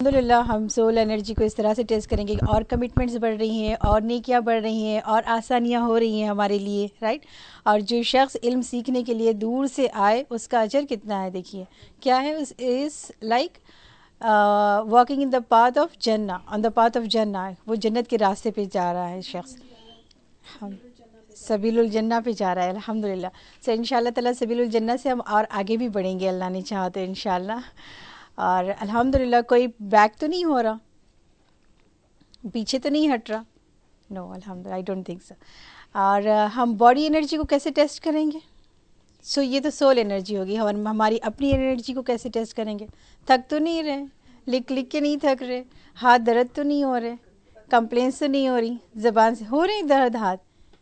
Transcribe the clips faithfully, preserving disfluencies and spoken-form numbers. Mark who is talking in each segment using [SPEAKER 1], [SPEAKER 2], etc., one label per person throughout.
[SPEAKER 1] الحمدللہ ہم civil energy کو اس طرح سے ٹیسٹ کریں گے کہ اور کمٹمنٹس بڑھ رہی ہیں اور نیکیاں بڑھ رہی ہیں اور آسانیاں ہو رہی ہیں ہمارے لیے، رائٹ. اور جو شخص علم سیکھنے کے لیے دور سے آئے اس کا اجر کتنا ہے، دیکھیے کیا ہے. اس is like walking in the path of Jannah, on the path of جنہ، وہ جنت کے راستے پہ جا رہا ہے شخص. ہم سبیل الجنہ پہ جا رہا ہے الحمدللہ. سو ان شاء اللہ تعالیٰ سبیل الجنہ سے ہم اور آگے بھی بڑھیں گے اللہ نے چاہا تو ان شاء اللہ. اور الحمدللہ کوئی بیک تو نہیں ہو رہا، پیچھے تو نہیں ہٹ رہا. نو الحمدللہ آئی ڈونٹ تھنک سو. اور ہم باڈی انرجی کو کیسے ٹیسٹ کریں گے؟ سو so, یہ تو سول انرجی ہوگی. ہم ہماری اپنی انرجی کو کیسے ٹیسٹ کریں گے؟ تھک تو نہیں رہے، لکھ لکھ کے نہیں تھک رہے، ہاتھ درد تو نہیں ہو رہے، کمپلینس تو نہیں ہو رہی، زبان سے ہو رہی درد ہاتھ.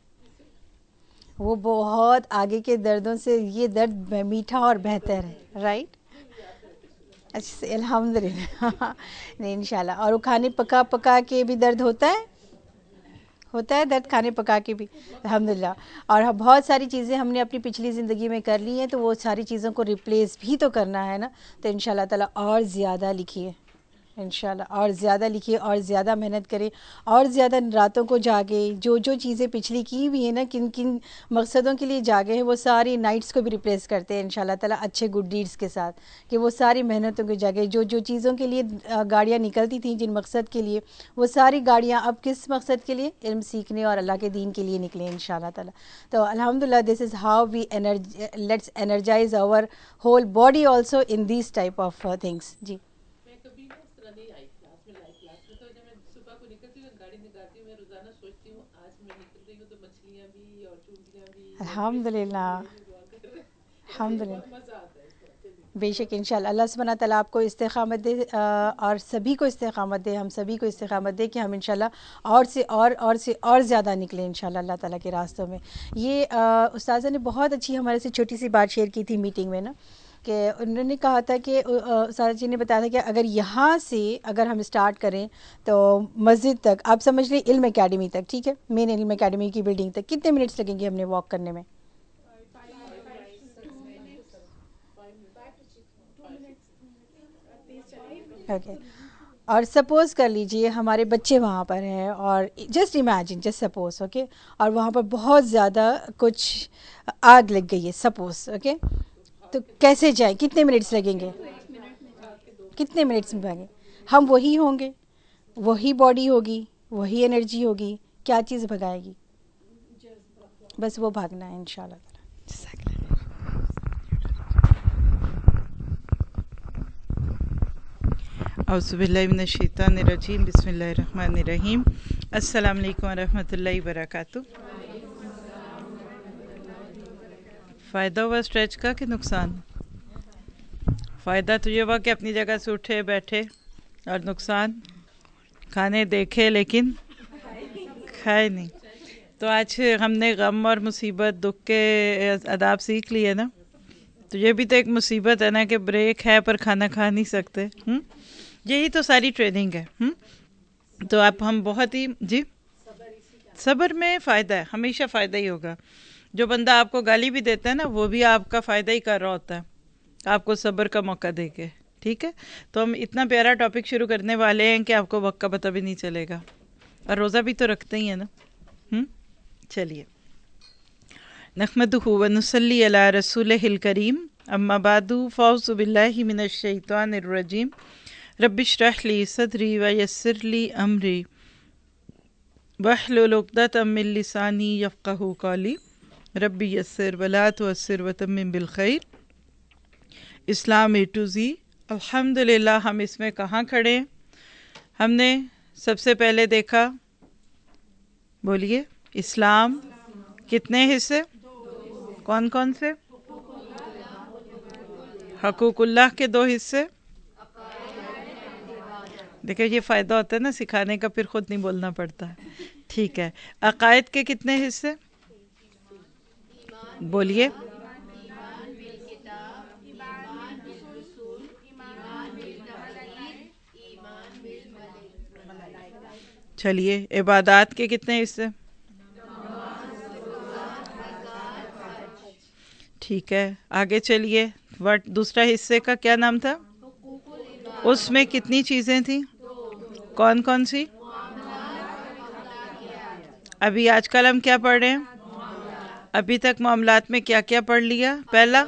[SPEAKER 1] وہ بہت آگے کے دردوں سے یہ درد میٹھا اور بہتر ہے، رائٹ. اچھا الحمد للہ نہیں ان شاء اللہ. اور وہ کھانے پکا پکا کے بھی درد ہوتا ہے، ہوتا ہے درد کھانے پکا کے بھی الحمد للہ. اور بہت ساری چیزیں ہم نے اپنی پچھلی زندگی میں کر لی ہیں تو وہ ساری چیزوں کو ریپلیس بھی تو کرنا ہے نا. تو ان شاء اللہ تعالیٰ اور زیادہ لکھیے انشاءاللہ، اور زیادہ لکھیے اور زیادہ محنت کریں اور زیادہ راتوں کو جاگے. جو جو چیزیں پچھلی کی ہوئی ہیں نا، کن کن مقصدوں کے لیے جاگے ہیں، وہ ساری نائٹس کو بھی ریپلیس کرتے ہیں انشاءاللہ تعالیٰ اچھے گڈ ڈیڈس کے ساتھ. کہ وہ ساری محنتوں کے جاگے، جو جو چیزوں کے لیے گاڑیاں نکلتی تھیں جن مقصد کے لیے، وہ ساری گاڑیاں اب کس مقصد کے لیے؟ علم سیکھنے اور اللہ کے دین کے لیے نکلیں انشاءاللہ تعالیٰ. تو الحمدللہ this is how we let's energize our whole body also in these type of things. جی الحمد للہ الحمد للہ بے شک انشاءاللہ. اللہ سبحانہ تعالیٰ آپ کو استقامت دے اور سبھی کو استقامت دے، ہم سبھی کو استقامت دے کہ ہم انشاءاللہ اور سے اور اور سے اور زیادہ نکلیں انشاءاللہ اللہ تعالیٰ کے راستوں میں. یہ استاذہ نے بہت اچھی ہمارے سے چھوٹی سی بات شیئر کی تھی میٹنگ میں نا، کہ انہوں نے کہا تھا کہ استاذ جی نے بتایا تھا کہ اگر یہاں سے اگر ہم اسٹارٹ کریں تو مسجد تک، آپ سمجھ لیں علم اکیڈمی تک، ٹھیک ہے، مین علم اکیڈمی کی بلڈنگ تک کتنے منٹس لگیں گے ہم نے واک کرنے میں؟ اوکے. اور سپوز کر لیجئے ہمارے بچے وہاں پر ہیں، اور just imagine just suppose okay, اور وہاں پر بہت زیادہ کچھ آگ لگ گئی ہے سپوز اوکے، تو کیسے جائیں؟ کتنے منٹس لگیں گے؟ کتنے منٹس میں بھاگیں؟ ہم وہی ہوں گے، وہی باڈی ہوگی، وہی انرجی ہوگی، کیا چیز بھگائے گی؟ بس وہ بھاگنا ہے انشاءاللہ.
[SPEAKER 2] اعوذ باللہ من الشیطان الرجیم، بسم اللہ الرحمن الرحیم. السلام علیکم ورحمۃ اللہ وبرکاتہ. فائدہ ہوا اسٹریچ کا کہ نقصان؟ فائدہ تو یہ ہوا کہ اپنی جگہ سے اٹھے بیٹھے، اور نقصان کھانے دیکھے لیکن کھائے نہیں. تو آج ہم نے غم اور مصیبت دکھ کے آداب سیکھ لیے نا. تو یہ بھی تو ایک مصیبت ہے نا کہ بریک ہے پر کھانا کھا نہیں سکتے. ہم یہی تو ساری ٹریننگ ہے. ہم تو اب ہم بہت ہی جی صبر میں فائدہ ہے، ہمیشہ فائدہ ہی ہوگا. جو بندہ آپ کو گالی بھی دیتا ہے نا، وہ بھی آپ کا فائدہ ہی کر رہا ہوتا ہے، آپ کو صبر کا موقع دے کے. ٹھیک ہے، تو ہم اتنا پیارا ٹاپک شروع کرنے والے ہیں کہ آپ کو وقت کا پتہ بھی نہیں چلے گا. اور روزہ بھی تو رکھتے ہی ہیں نا. ہم چلیے، نحمدہ و نصلی علی رسولہ الکریم، اما بعد فاعوذ باللہ من الشیطان الرجیم. رب اشرح لی صدری ویسر لی امری واحلل عقدۃ من لسانی یفقہوا قولی. رب یسر ولا تعسر وتمم بالخیر. اسلام اے ٹو زی. الحمدللہ ہم اس میں کہاں کھڑے ہیں؟ ہم نے سب سے پہلے دیکھا، بولیے، اسلام کتنے حصے؟ کون کون سے؟ حقوق اللہ کے دو حصے. دیکھیں یہ فائدہ ہوتا ہے نا سکھانے کا، پھر خود نہیں بولنا پڑتا. ٹھیک ہے، عقائد کے کتنے حصے؟ بولیے. چلیے، عبادات کے کتنے حصے؟ ٹھیک ہے، آگے چلیے. وٹ دوسرا حصے کا کیا نام تھا؟ اس میں کتنی چیزیں تھیں؟ کون کون سی؟ ابھی آج کل ہم کیا پڑھ رہے ہیں؟ ابھی تک معاملات میں کیا کیا پڑھ لیا؟ پہلا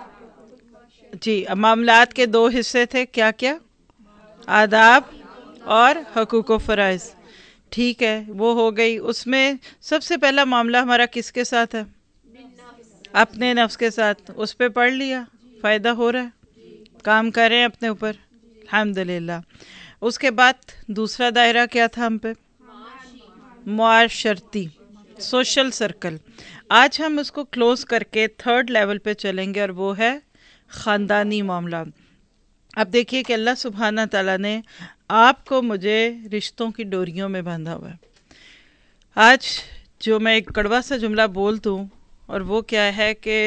[SPEAKER 2] جی معاملات کے دو حصے تھے، کیا کیا؟ آداب اور حقوق و فرائض. ٹھیک ہے، وہ ہو گئی. اس میں سب سے پہلا معاملہ ہمارا کس کے ساتھ ہے؟ اپنے نفس کے ساتھ. اس پہ پڑھ لیا، فائدہ ہو رہا ہے، کام کر رہے ہیں اپنے اوپر، الحمدللہ. اس کے بعد دوسرا دائرہ کیا تھا ہم پہ؟ معاشرتی، سوشل سرکل. آج ہم اس کو کلوز کر کے تھرڈ لیول پہ چلیں گے، اور وہ ہے خاندانی معاملہ. اب دیکھیے کہ اللہ سبحانہ تعالیٰ نے آپ کو مجھے رشتوں کی ڈوریوں میں باندھا ہوا ہے. آج جو میں ایک کڑوا سا جملہ بول دوں، اور وہ کیا ہے کہ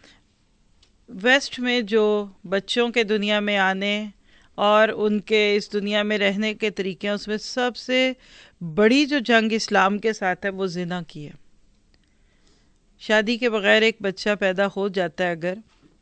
[SPEAKER 2] ویسٹ میں جو بچوں کے دنیا میں آنے اور ان کے اس دنیا میں رہنے کے طریقے ہیں، اس میں سب سے بڑی جو جنگ اسلام کے ساتھ ہے وہ زنا کی ہے. شادی کے بغیر ایک بچہ پیدا ہو جاتا ہے اگر،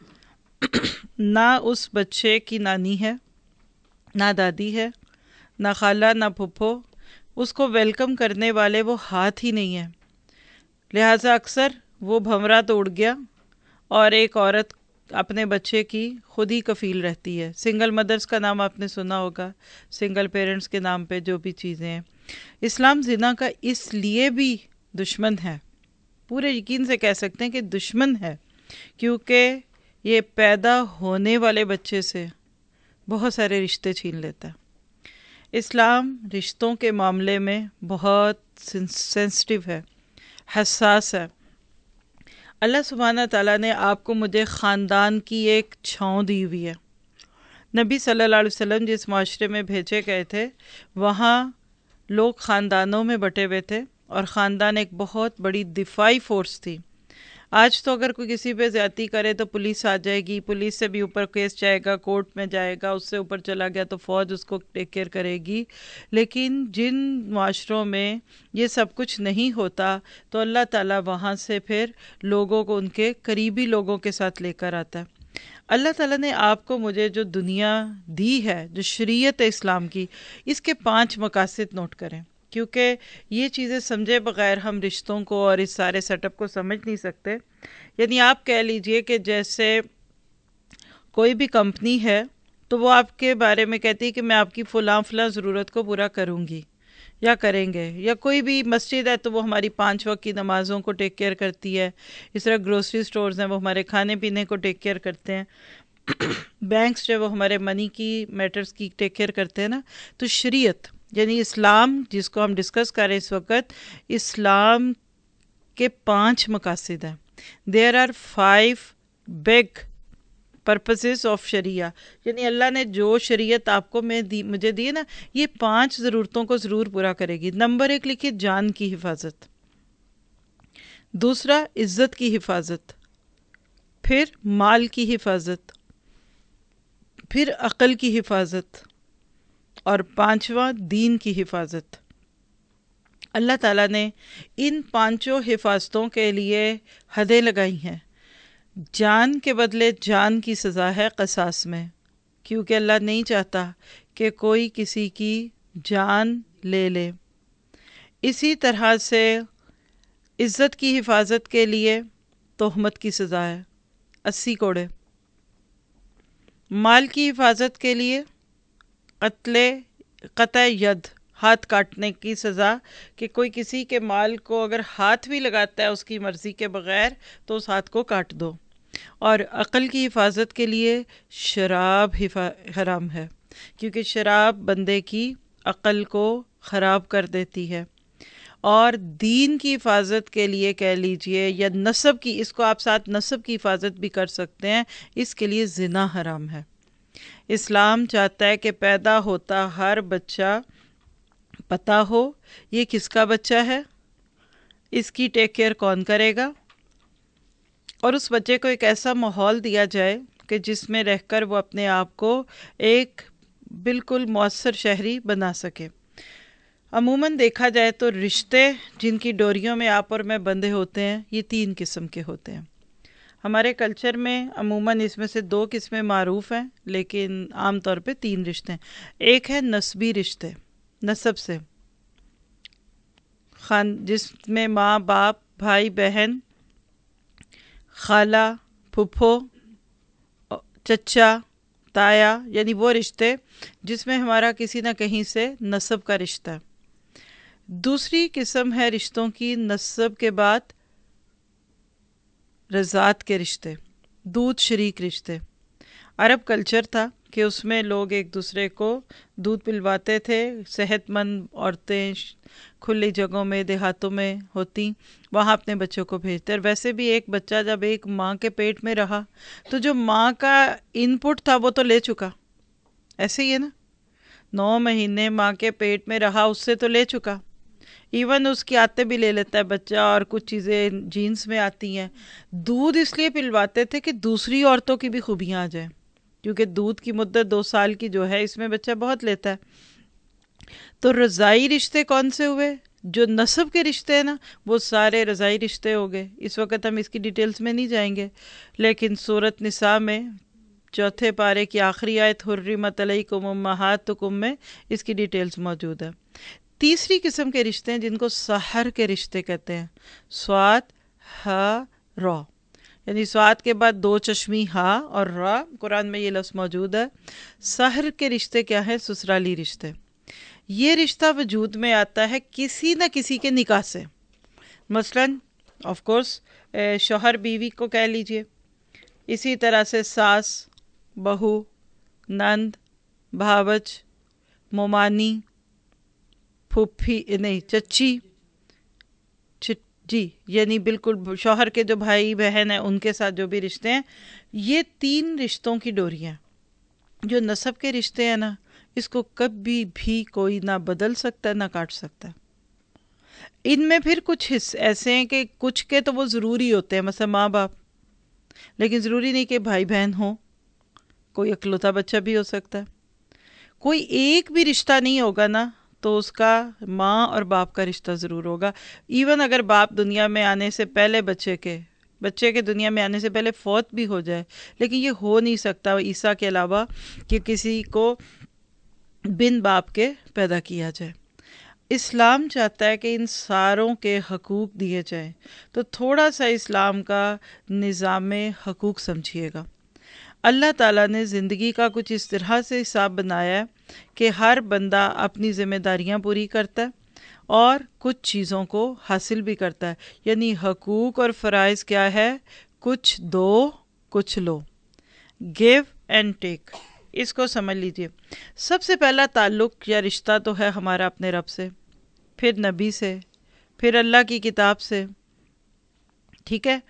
[SPEAKER 2] نہ اس بچے کی نانی ہے، نہ دادی ہے، نہ خالہ، نہ پھپھو، اس کو ویلکم کرنے والے وہ ہاتھ ہی نہیں ہیں. لہٰذا اکثر وہ بھنورا تو اڑ گیا، اور ایک عورت اپنے بچے کی خود ہی کفیل رہتی ہے. سنگل مدرس کا نام آپ نے سنا ہوگا، سنگل پیرنٹس کے نام پہ جو بھی چیزیں ہیں. اسلام زنا کا اس لیے بھی دشمن ہے، پورے یقین سے کہہ سکتے ہیں کہ دشمن ہے، کیونکہ یہ پیدا ہونے والے بچے سے بہت سارے رشتے چھین لیتا ہے. اسلام رشتوں کے معاملے میں بہت سینسٹیو ہے، حساس ہے. اللہ سبحانہ تعالیٰ نے آپ کو مجھے خاندان کی ایک چھاؤں دی ہوئی ہے. نبی صلی اللہ علیہ وسلم جس معاشرے میں بھیجے گئے تھے، وہاں لوگ خاندانوں میں بٹے ہوئے تھے، اور خاندان ایک بہت بڑی دفاعی فورس تھی. آج تو اگر کوئی کسی پہ زیادتی کرے تو پولیس آ جائے گی، پولیس سے بھی اوپر کیس جائے گا، کورٹ میں جائے گا، اس سے اوپر چلا گیا تو فوج اس کو ٹیک کیئر کرے گی. لیکن جن معاشروں میں یہ سب کچھ نہیں ہوتا تو اللہ تعالیٰ وہاں سے پھر لوگوں کو ان کے قریبی لوگوں کے ساتھ لے کر آتا ہے. اللہ تعالیٰ نے آپ کو مجھے جو دنیا دی ہے، جو شریعت اسلام کی، اس کے پانچ مقاصد نوٹ کریں، کیونکہ یہ چیزیں سمجھے بغیر ہم رشتوں کو اور اس سارے سیٹ اپ کو سمجھ نہیں سکتے. یعنی آپ کہہ لیجئے کہ جیسے کوئی بھی کمپنی ہے تو وہ آپ کے بارے میں کہتی ہے کہ میں آپ کی فلاں فلاں ضرورت کو پورا کروں گی یا کریں گے. یا کوئی بھی مسجد ہے تو وہ ہماری پانچ وقت کی نمازوں کو ٹیک کیئر کرتی ہے. اس طرح گروسری سٹورز ہیں، وہ ہمارے کھانے پینے کو ٹیک کیئر کرتے ہیں. بینکس جو وہ ہمارے منی کی میٹرز کی ٹیک کیئر کرتے ہیں نا. تو شریعت یعنی اسلام جس کو ہم ڈسکس کر رہے ہیں اس وقت، اسلام کے پانچ مقاصد ہیں. There are five big purposes of Sharia. یعنی اللہ نے جو شریعت آپ کو میں دی مجھے دی نا، یہ پانچ ضرورتوں کو ضرور پورا کرے گی. نمبر ایک لکھیے جان کی حفاظت، دوسرا عزت کی حفاظت، پھر مال کی حفاظت، پھر عقل کی حفاظت، اور پانچواں دین کی حفاظت. اللہ تعالیٰ نے ان پانچوں حفاظتوں کے لیے حدیں لگائی ہیں. جان کے بدلے جان کی سزا ہے قصاص میں، کیونکہ اللہ نہیں چاہتا کہ کوئی کسی کی جان لے لے. اسی طرح سے عزت کی حفاظت کے لیے تہمت کی سزا ہے، اسی کوڑے. مال کی حفاظت کے لیے قتل قطع ید، ہاتھ کاٹنے کی سزا، کہ کوئی کسی کے مال کو اگر ہاتھ بھی لگاتا ہے اس کی مرضی کے بغیر تو اس ہاتھ کو کاٹ دو. اور عقل کی حفاظت کے لیے شراب حرام ہے، کیونکہ شراب بندے کی عقل کو خراب کر دیتی ہے. اور دین کی حفاظت کے لیے کہہ لیجئے، یا نسب کی، اس کو آپ ساتھ نسب کی حفاظت بھی کر سکتے ہیں، اس کے لیے زنا حرام ہے. اسلام چاہتا ہے کہ پیدا ہوتا ہر بچہ پتہ ہو یہ کس کا بچہ ہے، اس کی ٹیک کیئر کون کرے گا، اور اس بچے کو ایک ایسا ماحول دیا جائے کہ جس میں رہ کر وہ اپنے آپ کو ایک بالکل مؤثر شہری بنا سکے. عموماً دیکھا جائے تو رشتے جن کی ڈوریوں میں آپ اور میں بندھے ہوتے ہیں، یہ تین قسم کے ہوتے ہیں. ہمارے کلچر میں عموماً اس میں سے دو قسمیں معروف ہیں، لیکن عام طور پہ تین رشتے ہیں۔ ایک ہے نسبی رشتے، نسب سے، خان جس میں ماں باپ، بھائی بہن، خالہ، پھپھو، چچا، تایا، یعنی وہ رشتے جس میں ہمارا کسی نہ کہیں سے نسب کا رشتہ ہے۔ دوسری قسم ہے رشتوں کی نسب کے بعد رضاعت کے رشتے، دودھ شریک رشتے۔ عرب کلچر تھا کہ اس میں لوگ ایک دوسرے کو دودھ پلواتے تھے، صحت مند عورتیں کھلی جگہوں میں، دیہاتوں میں ہوتی، وہاں اپنے بچوں کو بھیجتے۔ اور ویسے بھی ایک بچہ جب ایک ماں کے پیٹ میں رہا تو جو ماں کا ان پٹ تھا وہ تو لے چکا، ایسے ہی ہے نا، نو مہینے ماں کے پیٹ میں رہا، اس سے تو لے چکا، ایون اس کی عادتیں بھی لے لیتا ہے بچہ، اور کچھ چیزیں جینس میں آتی ہیں۔ دودھ اس لیے پلواتے تھے کہ دوسری عورتوں کی بھی خوبیاں آ جائیں، کیونکہ دودھ کی مدت دو سال کی جو ہے اس میں بچہ بہت لیتا ہے۔ تو رضائی رشتے کون سے ہوئے؟ جو نسب کے رشتے ہیں نا وہ سارے رضائی رشتے ہو گئے۔ اس وقت ہم اس کی ڈیٹیلز میں نہیں جائیں گے، لیکن سورۃ نساء میں چوتھے پارے کی آخری آیت حرمت علیکم امہاتکم میں اس کی ڈیٹیلز موجود ہے۔ تیسری قسم کے رشتے ہیں جن کو سحر کے رشتے کہتے ہیں، سواد ہا را، یعنی سواد کے بعد دو چشمی ہا اور را، قرآن میں یہ لفظ موجود ہے۔ سحر کے رشتے کیا ہے؟ سسرالی رشتے۔ یہ رشتہ وجود میں آتا ہے کسی نہ کسی کے نکاح سے، مثلاً آف کورس شوہر بیوی کو کہہ لیجئے، اسی طرح سے ساس بہو، نند، بھاوج، مومانی، پھوپھی نہیں چچی، جی یعنی بالکل شوہر کے جو بھائی بہن ہیں ان کے ساتھ جو بھی رشتے ہیں، یہ تین رشتوں کی ڈوری ہیں۔ جو نسب کے رشتے ہیں نا، اس کو کبھی بھی کوئی نہ بدل سکتا ہے نہ کاٹ سکتا ہے۔ ان میں پھر کچھ حصے ایسے ہیں کہ کچھ کے تو وہ ضروری ہوتے ہیں، مثلا ماں باپ، لیکن ضروری نہیں کہ بھائی بہن ہوں، کوئی اکلوتا بچہ بھی ہو سکتا ہے۔ کوئی ایک بھی رشتہ نہیں ہوگا نا تو اس کا ماں اور باپ کا رشتہ ضرور ہوگا، ایون اگر باپ دنیا میں آنے سے پہلے بچے کے بچے کے دنیا میں آنے سے پہلے فوت بھی ہو جائے، لیکن یہ ہو نہیں سکتا عیسیٰ کے علاوہ کہ کسی کو بن باپ کے پیدا کیا جائے۔ اسلام چاہتا ہے کہ ان ساروں کے حقوق دیے جائیں، تو تھوڑا سا اسلام کا نظام حقوق سمجھیے گا۔ اللہ تعالیٰ نے زندگی کا کچھ اس طرح سے حساب بنایا ہے کہ ہر بندہ اپنی ذمہ داریاں پوری کرتا ہے اور کچھ چیزوں کو حاصل بھی کرتا ہے، یعنی حقوق اور فرائض کیا ہے؟ کچھ دو کچھ لو، گیو اینڈ ٹیک، اس کو سمجھ لیجئے۔ سب سے پہلا تعلق یا رشتہ تو ہے ہمارا اپنے رب سے، پھر نبی سے، پھر اللہ کی کتاب سے، ٹھیک ہے،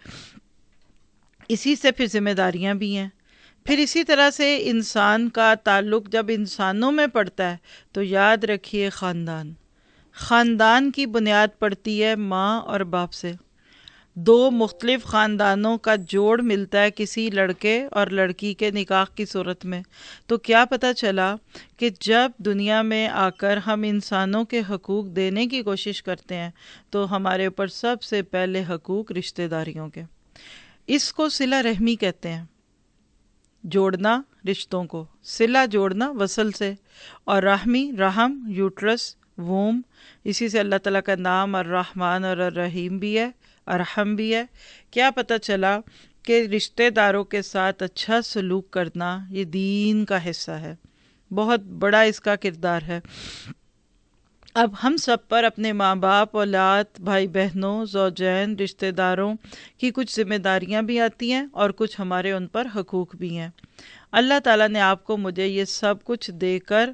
[SPEAKER 2] اسی سے پھر ذمہ داریاں بھی ہیں۔ پھر اسی طرح سے انسان کا تعلق جب انسانوں میں پڑتا ہے تو یاد رکھیے خاندان خاندان کی بنیاد پڑتی ہے ماں اور باپ سے۔ دو مختلف خاندانوں کا جوڑ ملتا ہے کسی لڑکے اور لڑکی کے نکاح کی صورت میں، تو کیا پتہ چلا کہ جب دنیا میں آ کر ہم انسانوں کے حقوق دینے کی کوشش کرتے ہیں تو ہمارے اوپر سب سے پہلے حقوق رشتہ داریوں کے۔ اس کو صلہ رحمی کہتے ہیں، جوڑنا رشتوں کو، صلہ جوڑنا وصل سے، اور رحمی رحم یوٹرس ووم، اسی سے اللہ تعالیٰ کا نام الرحمن اور الرحیم بھی ہے، ارحم بھی ہے۔ کیا پتہ چلا کہ رشتہ داروں کے ساتھ اچھا سلوک کرنا یہ دین کا حصہ ہے، بہت بڑا اس کا کردار ہے۔ اب ہم سب پر اپنے ماں باپ، اولاد، بھائی بہنوں، زوجین، رشتہ داروں کی کچھ ذمہ داریاں بھی آتی ہیں اور کچھ ہمارے ان پر حقوق بھی ہیں۔ اللہ تعالیٰ نے آپ کو مجھے یہ سب کچھ دے کر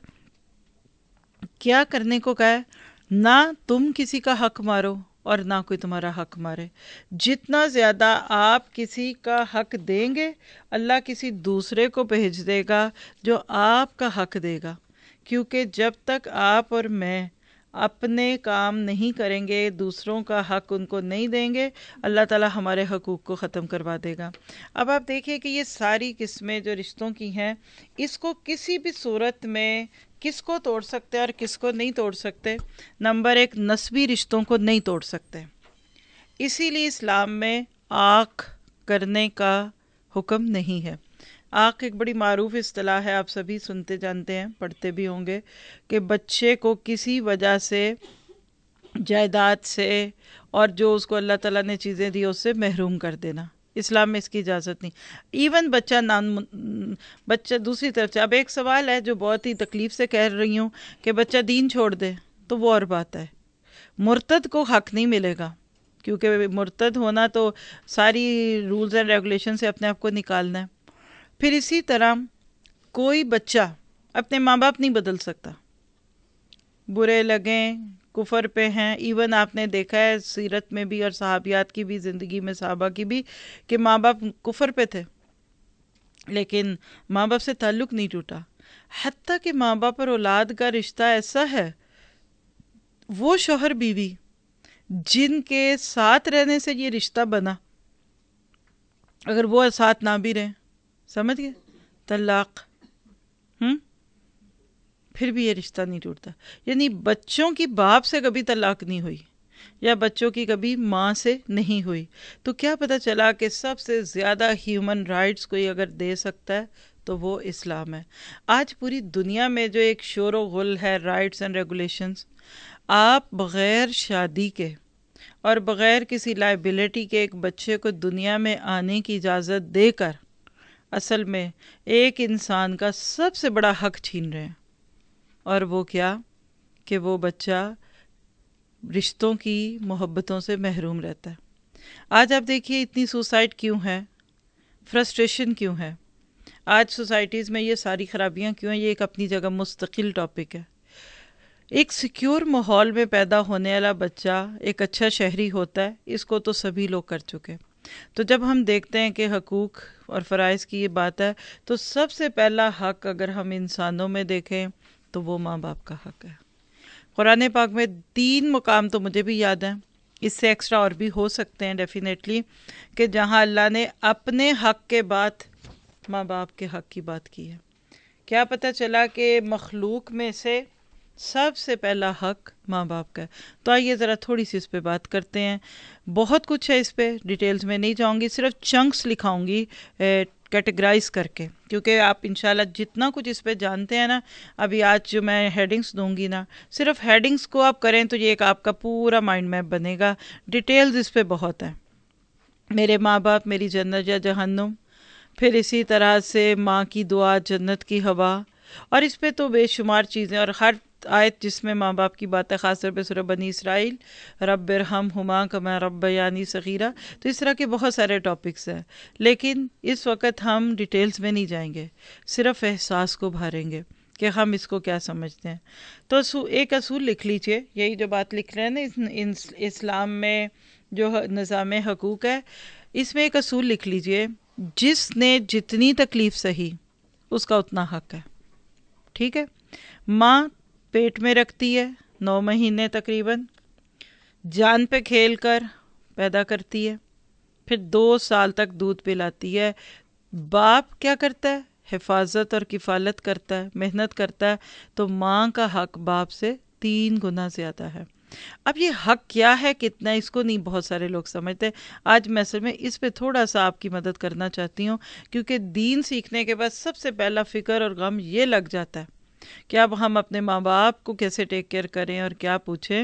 [SPEAKER 2] کیا کرنے کو کہا ہے؟ نہ تم کسی کا حق مارو اور نہ کوئی تمہارا حق مارے۔ جتنا زیادہ آپ کسی کا حق دیں گے، اللہ کسی دوسرے کو بھیج دے گا جو آپ کا حق دے گا، کیونکہ جب تک آپ اور میں اپنے کام نہیں کریں گے، دوسروں کا حق ان کو نہیں دیں گے، اللہ تعالیٰ ہمارے حقوق کو ختم کروا دے گا۔ اب آپ دیکھیں کہ یہ ساری قسمیں جو رشتوں کی ہیں، اس کو کسی بھی صورت میں کس کو توڑ سکتے اور کس کو نہیں توڑ سکتے؟ نمبر ایک، نسبی رشتوں کو نہیں توڑ سکتے، اسی لیے اسلام میں آنکھ کرنے کا حکم نہیں ہے۔ آنکھ ایک بڑی معروف اصطلاح ہے، آپ سبھی سنتے جانتے ہیں، پڑھتے بھی ہوں گے، کہ بچے کو کسی وجہ سے جائیداد سے اور جو اس کو اللہ تعالیٰ نے چیزیں دی اس سے محروم کر دینا، اسلام میں اس کی اجازت نہیں۔ ایون بچہ نان بچہ دوسری طرف سے، اب ایک سوال ہے جو بہت ہی تکلیف سے کہہ رہی ہوں کہ بچہ دین چھوڑ دے تو وہ اور بات ہے، مرتد کو حق نہیں ملے گا، کیونکہ مرتد ہونا تو ساری رولز اینڈ ریگولیشن سے اپنے آپ کو نکالنا ہے۔ پھر اسی طرح کوئی بچہ اپنے ماں باپ نہیں بدل سکتا، برے لگیں، کفر پہ ہیں۔ ایون آپ نے دیکھا ہے سیرت میں بھی اور صحابیات کی بھی زندگی میں، صحابہ کی بھی، کہ ماں باپ کفر پہ تھے لیکن ماں باپ سے تعلق نہیں ٹوٹا۔ حتیٰ کہ ماں باپ اور اولاد کا رشتہ ایسا ہے، وہ شوہر بیوی جن کے ساتھ رہنے سے یہ رشتہ بنا، اگر وہ ساتھ نہ بھی رہیں، سمجھ گئے، طلاق، ہم پھر بھی یہ رشتہ نہیں ٹوٹتا۔ یعنی بچوں کی باپ سے کبھی طلاق نہیں ہوئی، یا بچوں کی کبھی ماں سے نہیں ہوئی، تو کیا پتہ چلا کہ سب سے زیادہ ہیومن رائٹس کوئی اگر دے سکتا ہے تو وہ اسلام ہے۔ آج پوری دنیا میں جو ایک شور و غل ہے رائٹس اینڈ ریگولیشنز، آپ بغیر شادی کے اور بغیر کسی لائبلٹی کے ایک بچے کو دنیا میں آنے کی اجازت دے کر اصل میں ایک انسان کا سب سے بڑا حق چھین رہے ہیں، اور وہ کیا کہ وہ بچہ رشتوں کی محبتوں سے محروم رہتا ہے۔ آج آپ دیکھیے اتنی سوسائڈ کیوں ہے، فرسٹریشن کیوں ہے، آج سوسائٹیز میں یہ ساری خرابیاں کیوں ہیں، یہ ایک اپنی جگہ مستقل ٹاپک ہے۔ ایک سیکیور ماحول میں پیدا ہونے والا بچہ ایک اچھا شہری ہوتا ہے، اس کو تو سبھی لوگ کر چکے۔ تو جب ہم دیکھتے ہیں کہ حقوق اور فرائض کی یہ بات ہے، تو سب سے پہلا حق اگر ہم انسانوں میں دیکھیں تو وہ ماں باپ کا حق ہے۔ قرآن پاک میں تین مقام تو مجھے بھی یاد ہیں، اس سے ایکسٹرا اور بھی ہو سکتے ہیں ڈیفینیٹلی، کہ جہاں اللہ نے اپنے حق کے بعد ماں باپ کے حق کی بات کی ہے۔ کیا پتہ چلا کہ مخلوق میں سے سب سے پہلا حق ماں باپ کا ہے۔ تو آئیے ذرا تھوڑی سی اس پہ بات کرتے ہیں۔ بہت کچھ ہے اس پہ، ڈیٹیلز میں نہیں جاؤں گی، صرف چنکس لکھاؤں گی کیٹیگرائز کر کے، کیونکہ آپ انشاءاللہ جتنا کچھ اس پہ جانتے ہیں نا، ابھی آج جو میں ہیڈنگس دوں گی نا، صرف ہیڈنگس کو آپ کریں تو یہ ایک آپ کا پورا مائنڈ میپ بنے گا۔ ڈیٹیلز اس پہ بہت ہیں، میرے ماں باپ میری جنت یا جہنم، پھر اسی طرح سے ماں کی دعا، جنت کی ہوا، اور اس پہ تو بے شمار چیزیں، اور ہر آیت جس میں ماں باپ کی بات ہے، خاص طور پہ سورہ بنی اسرائیل، رب ارحمہما کما ربیانی صغیرہ، تو اس طرح کے بہت سارے ٹاپکس ہیں، لیکن اس وقت ہم ڈیٹیلز میں نہیں جائیں گے، صرف احساس کو بھاریں گے کہ ہم اس کو کیا سمجھتے ہیں۔ تو ایک اصول لکھ لیجئے، یہی جو بات لکھ رہے ہیں نا اسلام میں جو نظام حقوق ہے، اس میں ایک اصول لکھ لیجئے، جس نے جتنی تکلیف سہی اس کا اتنا حق ہے، ٹھیک ہے؟ ماں پیٹ میں رکھتی ہے نو مہینے تقریباً، جان پہ کھیل کر پیدا کرتی ہے، پھر دو سال تک دودھ پلاتی ہے۔ باپ کیا کرتا ہے؟ حفاظت اور کفالت کرتا ہے، محنت کرتا ہے، تو ماں کا حق باپ سے تین گنا زیادہ ہے۔ اب یہ حق کیا ہے، کتنا، اس کو نہیں بہت سارے لوگ سمجھتے۔ آج میں اصل میں اس پہ تھوڑا سا آپ کی مدد کرنا چاہتی ہوں، کیونکہ دین سیکھنے کے بعد سب سے پہلا فکر اور غم یہ لگ جاتا ہے کہ اب ہم اپنے ماں باپ کو کیسے ٹیک کیئر کریں اور کیا پوچھیں۔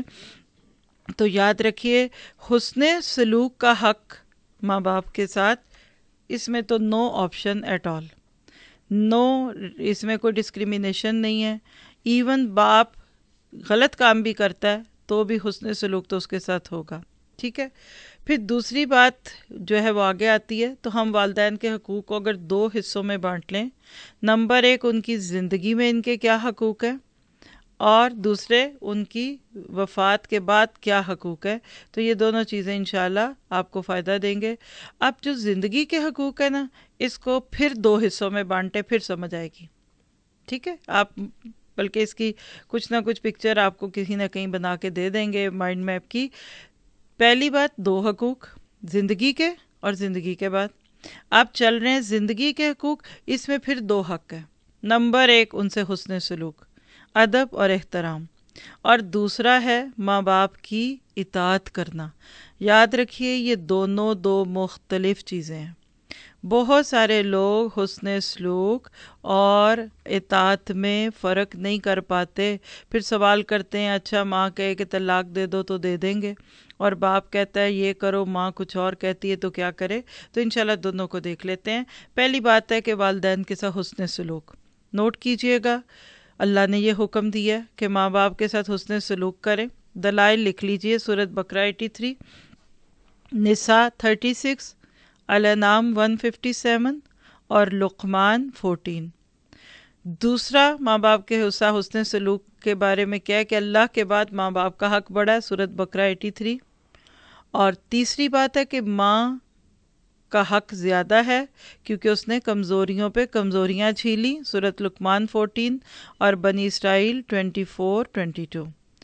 [SPEAKER 2] تو یاد رکھیے، حسن سلوک کا حق ماں باپ کے ساتھ، اس میں تو نو آپشن ایٹ آل، نو، اس میں کوئی ڈسکریمنیشن نہیں ہے۔ ایون باپ غلط کام بھی کرتا ہے تو بھی حسن سلوک تو اس کے ساتھ ہوگا، ٹھیک ہے؟ پھر دوسری بات جو ہے وہ آگے آتی ہے، تو ہم والدین کے حقوق کو اگر دو حصوں میں بانٹ لیں، نمبر ایک ان کی زندگی میں ان کے کیا حقوق ہیں، اور دوسرے ان کی وفات کے بعد کیا حقوق ہے، تو یہ دونوں چیزیں انشاءاللہ آپ کو فائدہ دیں گے۔ اب جو زندگی کے حقوق ہے نا، اس کو پھر دو حصوں میں بانٹے، پھر سمجھ آئے گی، ٹھیک ہے؟ آپ بلکہ اس کی کچھ نہ کچھ پکچر آپ کو کسی نہ کہیں بنا کے دے دیں گے مائنڈ میپ کی۔ پہلی بات، دو حقوق زندگی کے اور زندگی کے بعد۔ آپ چل رہے ہیں زندگی کے حقوق، اس میں پھر دو حق ہیں۔ نمبر ایک، ان سے حسن سلوک، ادب اور احترام، اور دوسرا ہے ماں باپ کی اطاعت کرنا. یاد رکھیے یہ دونوں دو مختلف چیزیں ہیں. بہت سارے لوگ حسن سلوک اور اطاعت میں فرق نہیں کر پاتے، پھر سوال کرتے ہیں اچھا ماں کہے کہ طلاق دے دو تو دے دیں گے، اور باپ کہتا ہے یہ کرو، ماں کچھ اور کہتی ہے تو کیا کرے. تو انشاءاللہ دونوں کو دیکھ لیتے ہیں. پہلی بات ہے کہ والدین کے ساتھ حسن سلوک. نوٹ کیجئے گا، اللہ نے یہ حکم دیا کہ ماں باپ کے ساتھ حسن سلوک کریں. دلائل لکھ لیجئے، سورۃ بقرہ اٹھاسی، نساء چھتیس، الانعام ایک سو سیون اور لقمان چودہ. دوسرا ماں باپ کے ساتھ حسن سلوک کے بارے میں کیا ہے کہ اللہ کے بعد ماں باپ کا حق بڑا ہے، سورۃ بقرہ اٹھاسی. اور تیسری بات ہے کہ ماں کا حق زیادہ ہے کیونکہ اس نے کمزوریوں پہ کمزوریاں جھیلی، سورۃ لقمان چودہ اور بنی اسرائیل چوبیس بائیس.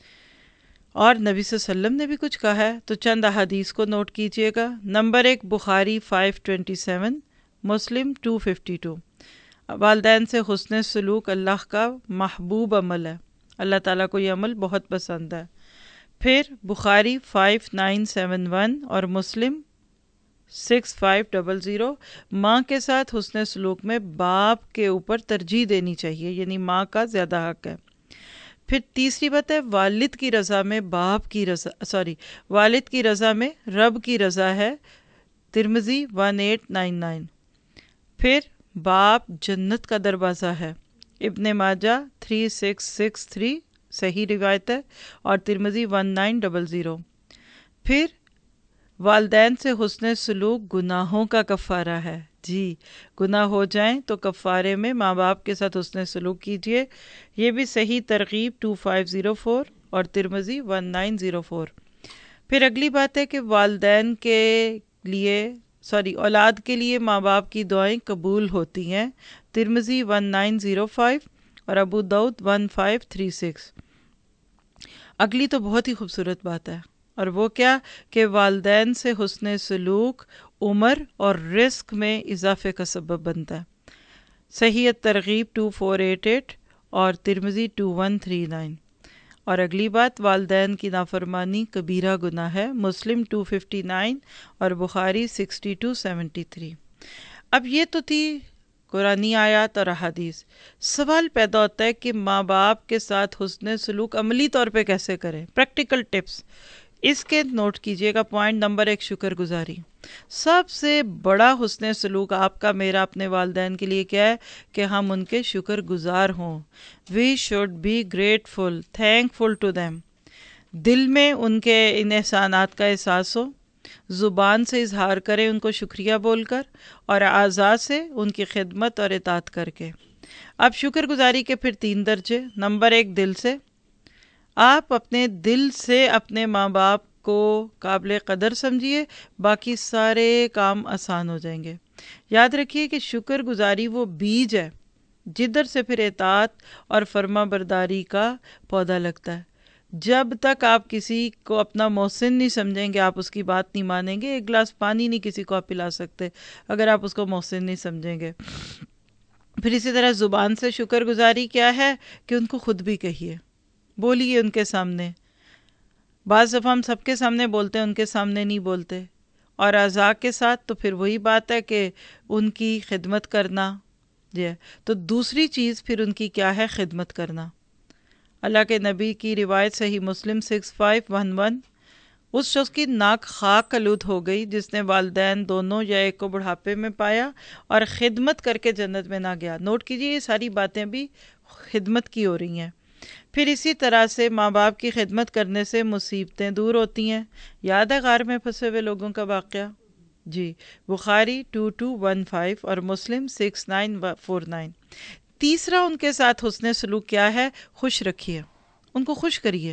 [SPEAKER 2] اور نبی صلی اللہ علیہ وسلم نے بھی کچھ کہا ہے، تو چند احادیث کو نوٹ کیجئے گا. نمبر ایک بخاری پانچ سو ستائیس، مسلم دو سو بائیس. والدین سے حسن سلوک اللہ کا محبوب عمل ہے، اللہ تعالیٰ کو یہ عمل بہت پسند ہے. پھر بخاری پانچ نو سات ایک اور Muslim six five double zero, ماں کے ساتھ حسن سلوک میں باپ کے اوپر ترجیح دینی چاہیے، یعنی ماں کا زیادہ حق ہے. پھر تیسری بات ہے والد کی رضا میں باپ کی رضا سوری والد کی رضا میں رب کی رضا ہے، ترمذی ایٹ نائن نائن. پھر باپ جنت کا دروازہ ہے، Ibn Majah three six six three صحیح روایت ہے، اور Tirmidhi one nine double zero. پھر والدین سے حسن سلوک گناہوں کا کفارہ ہے. جی گناہ ہو جائیں تو کفارے میں ماں باپ کے ساتھ حسن سلوک کیجیے. یہ بھی صحیح ترغیب ٹو فائیو زیرو فور اور Tirmidhi one nine zero four. پھر اگلی بات ہے کہ والدین کے لیے سوری اولاد کے لیے ماں باپ کی دعائیں قبول ہوتی ہیں، Tirmidhi one nine zero five اور Abu Dawud one five three six. اگلی تو بہت ہی خوبصورت بات ہے، اور وہ کیا کہ والدین سے حسن سلوک عمر اور رزق میں اضافے کا سبب بنتا ہے، صحیح ترغیب ٹو فور ایٹ ایٹ اور Tirmidhi two one three nine. اور اگلی بات والدین کی نافرمانی کبیرہ گناہ ہے، مسلم ٹو ففٹی نائن اور Bukhari sixty two seventy three. اب یہ تو تھی قرآنی آیات اور احادیث. سوال پیدا ہوتا ہے کہ ماں باپ کے ساتھ حسن سلوک عملی طور پہ کیسے کریں، پریکٹیکل ٹپس. اس کے نوٹ کیجئے گا. پوائنٹ نمبر ایک شکر گزاری. سب سے بڑا حسن سلوک آپ کا میرا اپنے والدین کے لیے کیا ہے کہ ہم ان کے شکر گزار ہوں. We should be grateful, thankful to them. دل میں ان کے ان احسانات کا احساس ہو، زبان سے اظہار کریں ان کو شکریہ بول کر، اور اعضاء سے ان کی خدمت اور اطاعت کر کے. اب شکر گزاری کے پھر تین درجے. نمبر ایک دل سے. آپ اپنے دل سے اپنے ماں باپ کو قابل قدر سمجھیے، باقی سارے کام آسان ہو جائیں گے. یاد رکھیے کہ شکر گزاری وہ بیج ہے جدھر سے پھر اطاعت اور فرما برداری کا پودا لگتا ہے. جب تک آپ کسی کو اپنا محسن نہیں سمجھیں گے آپ اس کی بات نہیں مانیں گے. ایک گلاس پانی نہیں کسی کو آپ پلا سکتے اگر آپ اس کو محسن نہیں سمجھیں گے. پھر اسی طرح زبان سے شکر گزاری کیا ہے کہ ان کو خود بھی کہیے، بولیے ان کے سامنے. بعض دفعہ ہم سب کے سامنے بولتے ہیں، ان کے سامنے نہیں بولتے. اور اعضاء کے ساتھ تو پھر وہی بات ہے کہ ان کی خدمت کرنا. جی تو دوسری چیز پھر ان کی کیا ہے؟ خدمت کرنا. اللہ کے نبی کی روایت صحیح Muslim six five one one, اس شخص کی ناک خاک آلود ہو گئی جس نے والدین دونوں یا ایک کو بڑھاپے میں پایا اور خدمت کر کے جنت میں نہ گیا. نوٹ کیجیے یہ ساری باتیں بھی خدمت کی ہو رہی ہیں. پھر اسی طرح سے ماں باپ کی خدمت کرنے سے مصیبتیں دور ہوتی ہیں. یاد ہے غار میں پھنسے ہوئے لوگوں کا واقعہ؟ جی Bukhari two two one five اور Muslim six nine four nine. تیسرا ان کے ساتھ حسن سلوک کیا ہے؟ خوش رکھیے، ان کو خوش کریے.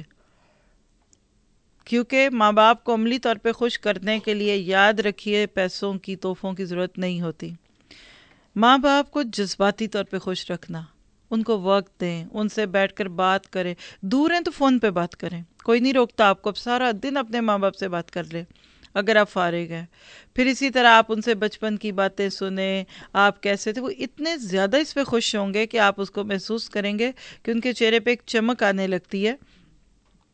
[SPEAKER 2] کیونکہ ماں باپ کو عملی طور پہ خوش کرنے کے لیے یاد رکھیے پیسوں کی تحفوں کی ضرورت نہیں ہوتی. ماں باپ کو جذباتی طور پہ خوش رکھنا، ان کو وقت دیں، ان سے بیٹھ کر بات کریں. دور ہیں تو فون پہ بات کریں، کوئی نہیں روکتا آپ کو. اب سارا دن اپنے ماں باپ سے بات کر لیں اگر آپ فارغ ہیں. پھر اسی طرح آپ ان سے بچپن کی باتیں سنیں، آپ کیسے تھے. وہ اتنے زیادہ اس پہ خوش ہوں گے کہ آپ اس کو محسوس کریں گے کہ ان کے چہرے پہ ایک چمک آنے لگتی ہے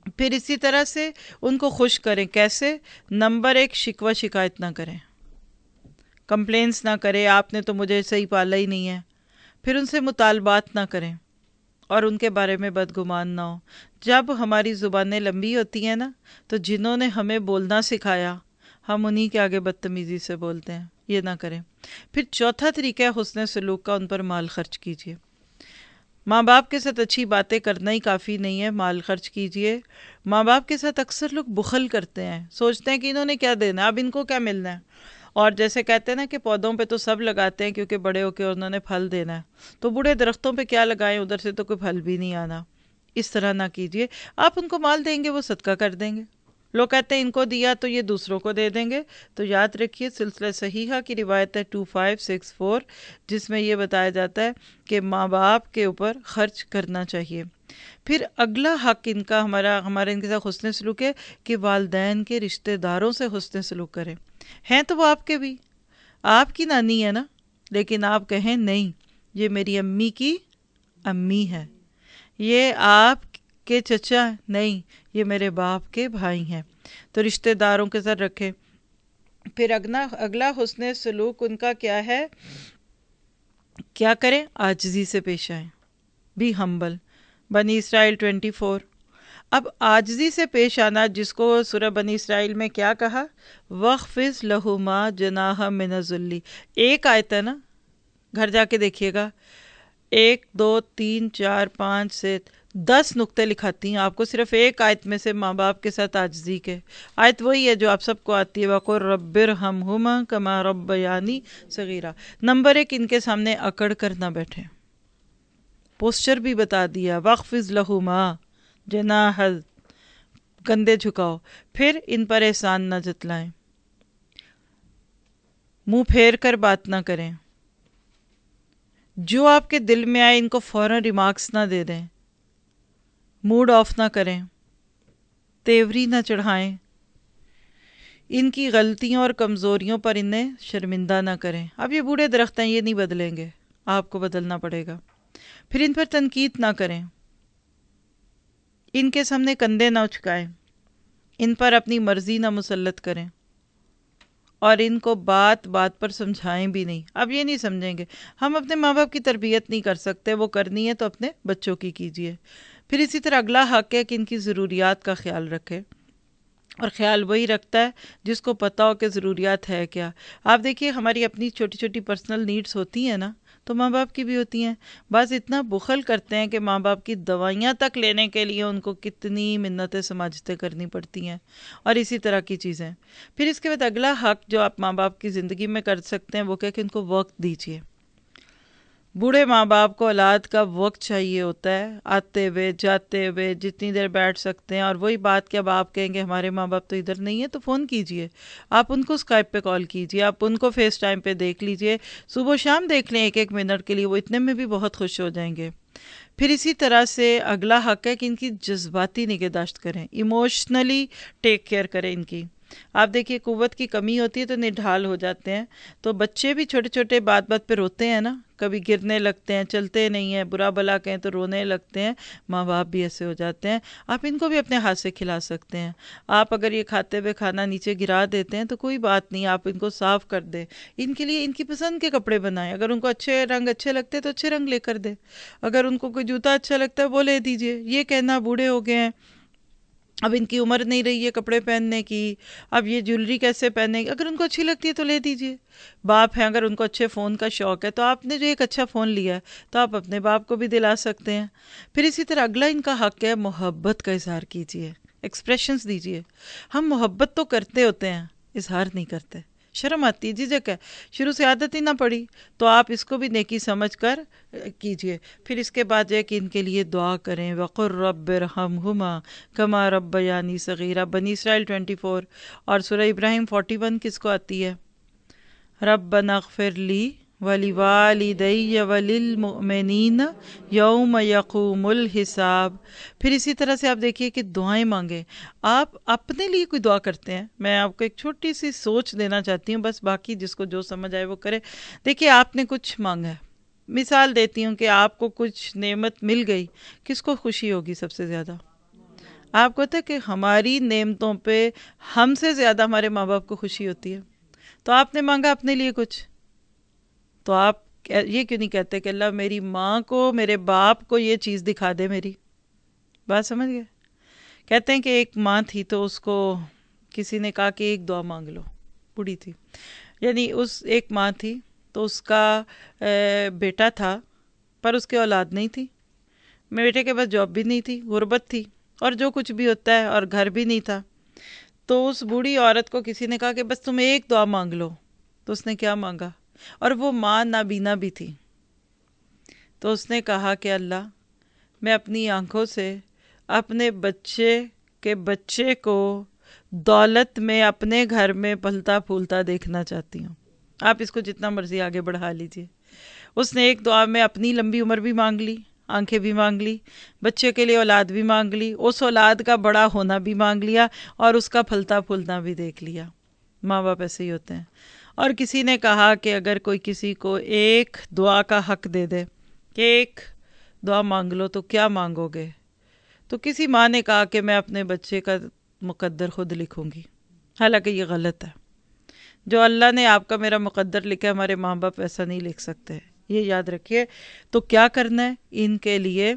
[SPEAKER 2] پھر اسی طرح سے ان کو خوش کریں. کیسے؟ نمبر ایک، شکوہ شکایت نہ کریں، کمپلینس نہ کریں آپ نے تو مجھے صحیح پالا ہی نہیں ہے. پھر ان سے مطالبات نہ کریں اور ان کے بارے میں بدگمان نہ ہو. جب ہماری زبانیں لمبی ہوتی ہیں نا تو جنہوں نے ہمیں بولنا سکھایا ہم انہی کے آگے بدتمیزی سے بولتے ہیں، یہ نہ کریں. پھر چوتھا طریقہ ہے حسن سلوک کا، ان پر مال خرچ کیجیے. ماں باپ کے ساتھ اچھی باتیں کرنا ہی کافی نہیں ہے، مال خرچ کیجیے. ماں باپ کے ساتھ اکثر لوگ بخل کرتے ہیں، سوچتے ہیں کہ انہوں نے کیا دینا ہے، اب ان کو کیا ملنا ہے. اور جیسے کہتے ہیں نا کہ پودوں پہ تو سب لگاتے ہیں کیونکہ بڑے ہو کے انہوں نے پھل دینا ہے، تو بوڑھے درختوں پہ کیا لگائیں، ادھر سے تو کوئی پھل بھی نہیں آنا. اس طرح نہ کیجیے. آپ ان کو مال دیں گے وہ صدقہ کر دیں گے. لوگ کہتے ہیں ان کو دیا تو یہ دوسروں کو دے دیں گے. تو یاد رکھیے سلسلہ صحیحہ کی روایت ہے ٹو فائیو سکس فور، جس میں یہ بتایا جاتا ہے کہ ماں باپ کے اوپر خرچ کرنا چاہیے. پھر اگلا حق ان کا ہمارا ہمارے ان کے ساتھ حسن سلوک ہے کہ والدین کے رشتہ داروں سے حسن سلوک کریں. ہیں تو وہ آپ کے بھی، آپ کی نانی ہے نا، لیکن آپ کہیں نہیں یہ میری امی کی امی ہے، یہ آپ کے چچا نہیں یہ میرے باپ کے بھائی ہیں. تو رشتہ داروں کے ساتھ رکھیں. پھر اگلا اگلا حسن سلوک ان کا کیا ہے؟ کیا کریں؟ عاجزی سے پیش آئیں. Be humble. بنی اسرائیل ٹوینٹی فور. اب عاجزی سے پیش آنا جس کو سورہ بنی اسرائیل میں کیا کہا؟ وَخْفِضْ لَهُمَا جَنَاحَ مِنَ الذُّلِّ. ایک آیت ہے نا، گھر جا کے دیکھیے گا. ایک دو تین چار پانچ سے دس نقطے لکھاتی ہیں آپ کو صرف ایک آیت میں سے ماں باپ کے ساتھ عاجزی کے. آیت وہی ہے جو آپ سب کو آتی ہے، وَقُلْ رَبِّ ارْحَمْهُمَا كَمَا رَبَّيَانِي صَغِيرًا. نمبر ایک، ان کے سامنے اکڑ کر نہ بیٹھیں. پوسچر بھی بتا دیا، وَخْفِضْ لَهُمَا جناح، کندھے جھکاؤ. پھر ان پر احسان نہ جتلائیں، منہ پھیر کر بات نہ کریں. جو آپ کے دل میں آئے ان کو فوراً ریمارکس نہ دے دیں، موڈ آف نہ کریں، تیوری نہ چڑھائیں. ان کی غلطیوں اور کمزوریوں پر انہیں شرمندہ نہ کریں. اب یہ بوڑھے درخت ہیں، یہ نہیں بدلیں گے، آپ کو بدلنا پڑے گا. پھر ان پر تنقید نہ کریں، ان کے سامنے کندھے نہ اچکائیں، ان پر اپنی مرضی نہ مسلط کریں، اور ان کو بات بات پر سمجھائیں بھی نہیں. اب یہ نہیں سمجھیں گے، ہم اپنے ماں باپ کی تربیت نہیں کر سکتے، وہ کرنی ہے تو اپنے بچوں کی کیجیے. پھر اسی طرح اگلا حق ہے کہ ان کی ضروریات کا خیال رکھے. اور خیال وہی رکھتا ہے جس کو پتہ ہو کہ ضروریات ہے کیا. آپ دیکھیے ہماری اپنی چھوٹی چھوٹی پرسنل نیڈس ہوتی ہیں نا، تو ماں باپ کی بھی ہوتی ہیں. بعض اتنا بخل کرتے ہیں کہ ماں باپ کی دوائیاں تک لینے کے لیے ان کو کتنی منتیں سماجتیں کرنی پڑتی ہیں، اور اسی طرح کی چیزیں. پھر اس کے بعد اگلا حق جو آپ ماں باپ کی زندگی میں کر سکتے ہیں وہ کہ ان کو وقت دیجیے. بوڑھے ماں باپ کو اولاد کا وقت چاہیے ہوتا ہے، آتے ہوئے جاتے ہوئے جتنی دیر بیٹھ سکتے ہیں. اور وہی بات کہ اب آپ کہیں گے ہمارے ماں باپ تو ادھر نہیں ہے تو فون کیجئے، آپ ان کو اسکائپ پہ کال کیجئے، آپ ان کو فیس ٹائم پہ دیکھ لیجئے، صبح و شام دیکھ لیں ایک ایک منٹ کے لیے، وہ اتنے میں بھی بہت خوش ہو جائیں گے. پھر اسی طرح سے اگلا حق ہے کہ ان کی جذباتی نگہداشت کریں، ایموشنلی ٹیک کیئر کریں ان کی. آپ دیکھیے قوت کی کمی ہوتی ہے تو نڈھال ہو جاتے ہیں. تو بچے بھی چھوٹے چھوٹے بات بات پہ روتے ہیں نا، کبھی گرنے لگتے ہیں، چلتے نہیں ہیں، برا بلا کہیں تو رونے لگتے ہیں. ماں باپ بھی ایسے ہو جاتے ہیں. آپ ان کو بھی اپنے ہاتھ سے کھلا سکتے ہیں. آپ اگر یہ کھاتے ہوئے کھانا نیچے گرا دیتے ہیں تو کوئی بات نہیں، آپ ان کو صاف کر دیں. ان کے لیے ان کی پسند کے کپڑے بنائیں. اگر ان کو اچھے رنگ اچھے لگتے تو اچھے رنگ لے کر دیں. اگر ان کو کوئی جوتا اچھا لگتا ہے وہ لے دیجئے. یہ کہنا بوڑھے ہو گئے ہیں، اب ان کی عمر نہیں رہی ہے کپڑے پہننے کی، اب یہ جولری کیسے پہنے گی، اگر ان کو اچھی لگتی ہے تو لے دیجئے. باپ ہیں اگر ان کو اچھے فون کا شوق ہے تو آپ نے جو ایک اچھا فون لیا ہے تو آپ اپنے باپ کو بھی دلا سکتے ہیں. پھر اسی طرح اگلا ان کا حق ہے محبت کا اظہار کیجئے، ایکسپریشنز دیجئے. ہم محبت تو کرتے ہوتے ہیں، اظہار نہیں کرتے، شرم آتی ہے، جھجک ہے، شروع سے عادت ہی نہ پڑی، تو آپ اس کو بھی نیکی سمجھ کر کیجئے. پھر اس کے بعد یہ کہ ان کے لیے دعا کریں، وَقُلْ رَبِّ ارْحَمْهُمَا كَمَا رَبَّيَانِي صَغِيرًا. بنی اسرائیل ٹوینٹی فور. اور سورہ ابراہیم فورٹی ون کس کو آتی ہے؟ رَبَّنَا اغْفِرْ لِي وَلِوَالِدَيَّ وَلِلْمُؤْمِنِينَ يَوْمَ يَقُومُ الْحِسَابُ. پھر اسی طرح سے آپ دیکھیے کہ دعائیں مانگیں. آپ اپنے لیے کوئی دعا کرتے ہیں، میں آپ کو ایک چھوٹی سی سوچ دینا چاہتی ہوں، بس باقی جس کو جو سمجھ آئے وہ کرے. دیکھیے آپ نے کچھ مانگا ہے، مثال دیتی ہوں کہ آپ کو کچھ نعمت مل گئی، کس کو خوشی ہوگی سب سے زیادہ؟ آپ کو پتہ ہے کہ ہماری نعمتوں پہ ہم سے زیادہ ہمارے ماں باپ کو خوشی ہوتی ہے. تو آپ نے مانگا اپنے لیے کچھ، تو آپ یہ کیوں نہیں کہتے کہ اللہ میری ماں کو، میرے باپ کو یہ چیز دکھا دے میری؟ بات سمجھ گئے؟ کہتے ہیں کہ ایک ماں تھی تو اس کو کسی نے کہا کہ ایک دعا مانگ لو، بوڑھی تھی، یعنی اس ایک ماں تھی تو اس کا بیٹا تھا پر اس کی اولاد نہیں تھی. میرے بیٹے کے پاس جاب بھی نہیں تھی، غربت تھی، اور جو کچھ بھی ہوتا ہے، اور گھر بھی نہیں تھا. تو اس بوڑھی عورت کو کسی نے کہا کہ بس تم ایک دعا مانگ لو. تو اس نے کیا مانگا؟ اور وہ ماں نابینا بھی تھی. تو اس نے کہا کہ اللہ میں اپنی آنکھوں سے اپنے بچے کے بچے کو دولت میں اپنے گھر میں پلتا پھولتا دیکھنا چاہتی ہوں. آپ اس کو جتنا مرضی آگے بڑھا لیجئے. اس نے ایک دعا میں اپنی لمبی عمر بھی مانگ لی، آنکھیں بھی مانگ لی، بچے کے لیے اولاد بھی مانگ لی، اس اولاد کا بڑا ہونا بھی مانگ لیا، اور اس کا پھلتا پھولنا بھی دیکھ لیا. ماں باپ ایسے ہی ہوتے ہیں. اور کسی نے کہا کہ اگر کوئی کسی کو ایک دعا کا حق دے دے کہ ایک دعا مانگ لو تو کیا مانگو گے؟ تو کسی ماں نے کہا کہ میں اپنے بچے کا مقدر خود لکھوں گی. حالانکہ یہ غلط ہے. جو اللہ نے آپ کا میرا مقدر لکھا ہے، ہمارے ماں باپ ایسا نہیں لکھ سکتے، یہ یاد رکھیے. تو کیا کرنا ہے؟ ان کے لیے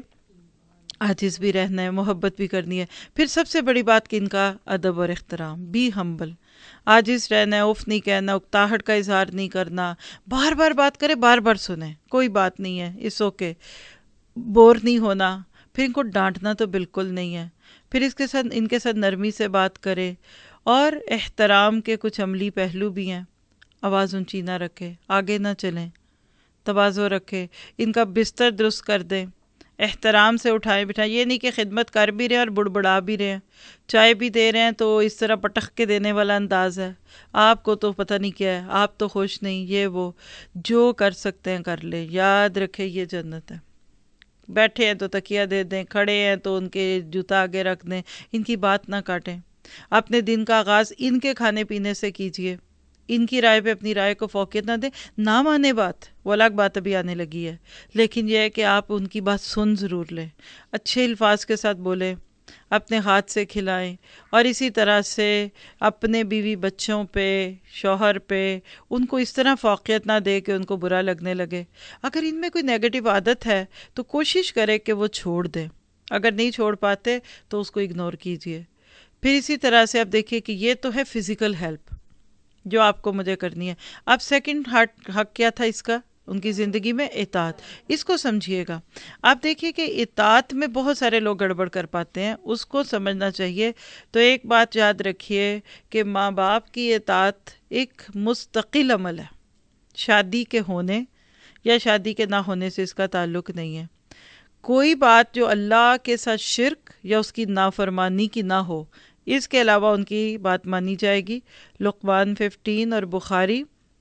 [SPEAKER 2] عاجز بھی رہنا ہے، محبت بھی کرنی ہے. پھر سب سے بڑی بات کہ ان کا ادب اور احترام، بی ہمبل، عاجز رہنا ہے، اف نہیں کہنا، اکتاہٹ کا اظہار نہیں کرنا. بار بار بات کرے، بار بار سنیں، کوئی بات نہیں ہے، اس اوکے. بور نہیں ہونا. پھر ان کو ڈانٹنا تو بالکل نہیں ہے. پھر اس کے ساتھ ان کے ساتھ نرمی سے بات کرے. اور احترام کے کچھ عملی پہلو بھی ہیں. آواز اونچی نہ رکھے، آگے نہ چلیں، تواضع رکھے، ان کا بستر درست کر دیں، احترام سے اٹھائیں بٹھائیں. یہ نہیں کہ خدمت کر بھی رہے ہیں اور بڑبڑا بھی رہے ہیں. چائے بھی دے رہے ہیں تو اس طرح پٹخ کے دینے والا انداز ہے، آپ کو تو پتہ نہیں کیا ہے، آپ تو خوش نہیں، یہ وہ. جو کر سکتے ہیں کر لیں. یاد رکھے یہ جنت ہے. بیٹھے ہیں تو تکیہ دے دیں، کھڑے ہیں تو ان کے جوتا آگے رکھ دیں. ان کی بات نہ کاٹیں. اپنے دن کا آغاز ان کے کھانے پینے سے کیجئے. ان کی رائے پہ اپنی رائے کو فوقیت نہ دیں. نہ مانے بات، وہ الگ بات ابھی آنے لگی ہے، لیکن یہ ہے کہ آپ ان کی بات سن ضرور لیں، اچھے الفاظ کے ساتھ بولیں، اپنے ہاتھ سے کھلائیں. اور اسی طرح سے اپنے بیوی بچوں پہ، شوہر پہ ان کو اس طرح فوقیت نہ دے کہ ان کو برا لگنے لگے. اگر ان میں کوئی نیگیٹو عادت ہے تو کوشش کرے کہ وہ چھوڑ دیں. اگر نہیں چھوڑ پاتے تو اس کو اگنور کیجئے. پھر اسی طرح سے آپ دیکھیے کہ یہ تو ہے فزیکل ہیلپ جو آپ کو مجھے کرنی ہے. اب سیکنڈ حق کیا تھا اس کا ان کی زندگی میں؟ اطاعت. اس کو سمجھیے گا. آپ دیکھیے کہ اطاعت میں بہت سارے لوگ گڑبڑ کر پاتے ہیں، اس کو سمجھنا چاہیے. تو ایک بات یاد رکھیے کہ ماں باپ کی اطاعت ایک مستقل عمل ہے. شادی کے ہونے یا شادی کے نہ ہونے سے اس کا تعلق نہیں ہے. کوئی بات جو اللہ کے ساتھ شرک یا اس کی نافرمانی کی نہ ہو، اس کے علاوہ ان کی بات مانی جائے گی. لقمان ففٹین اور Bukhari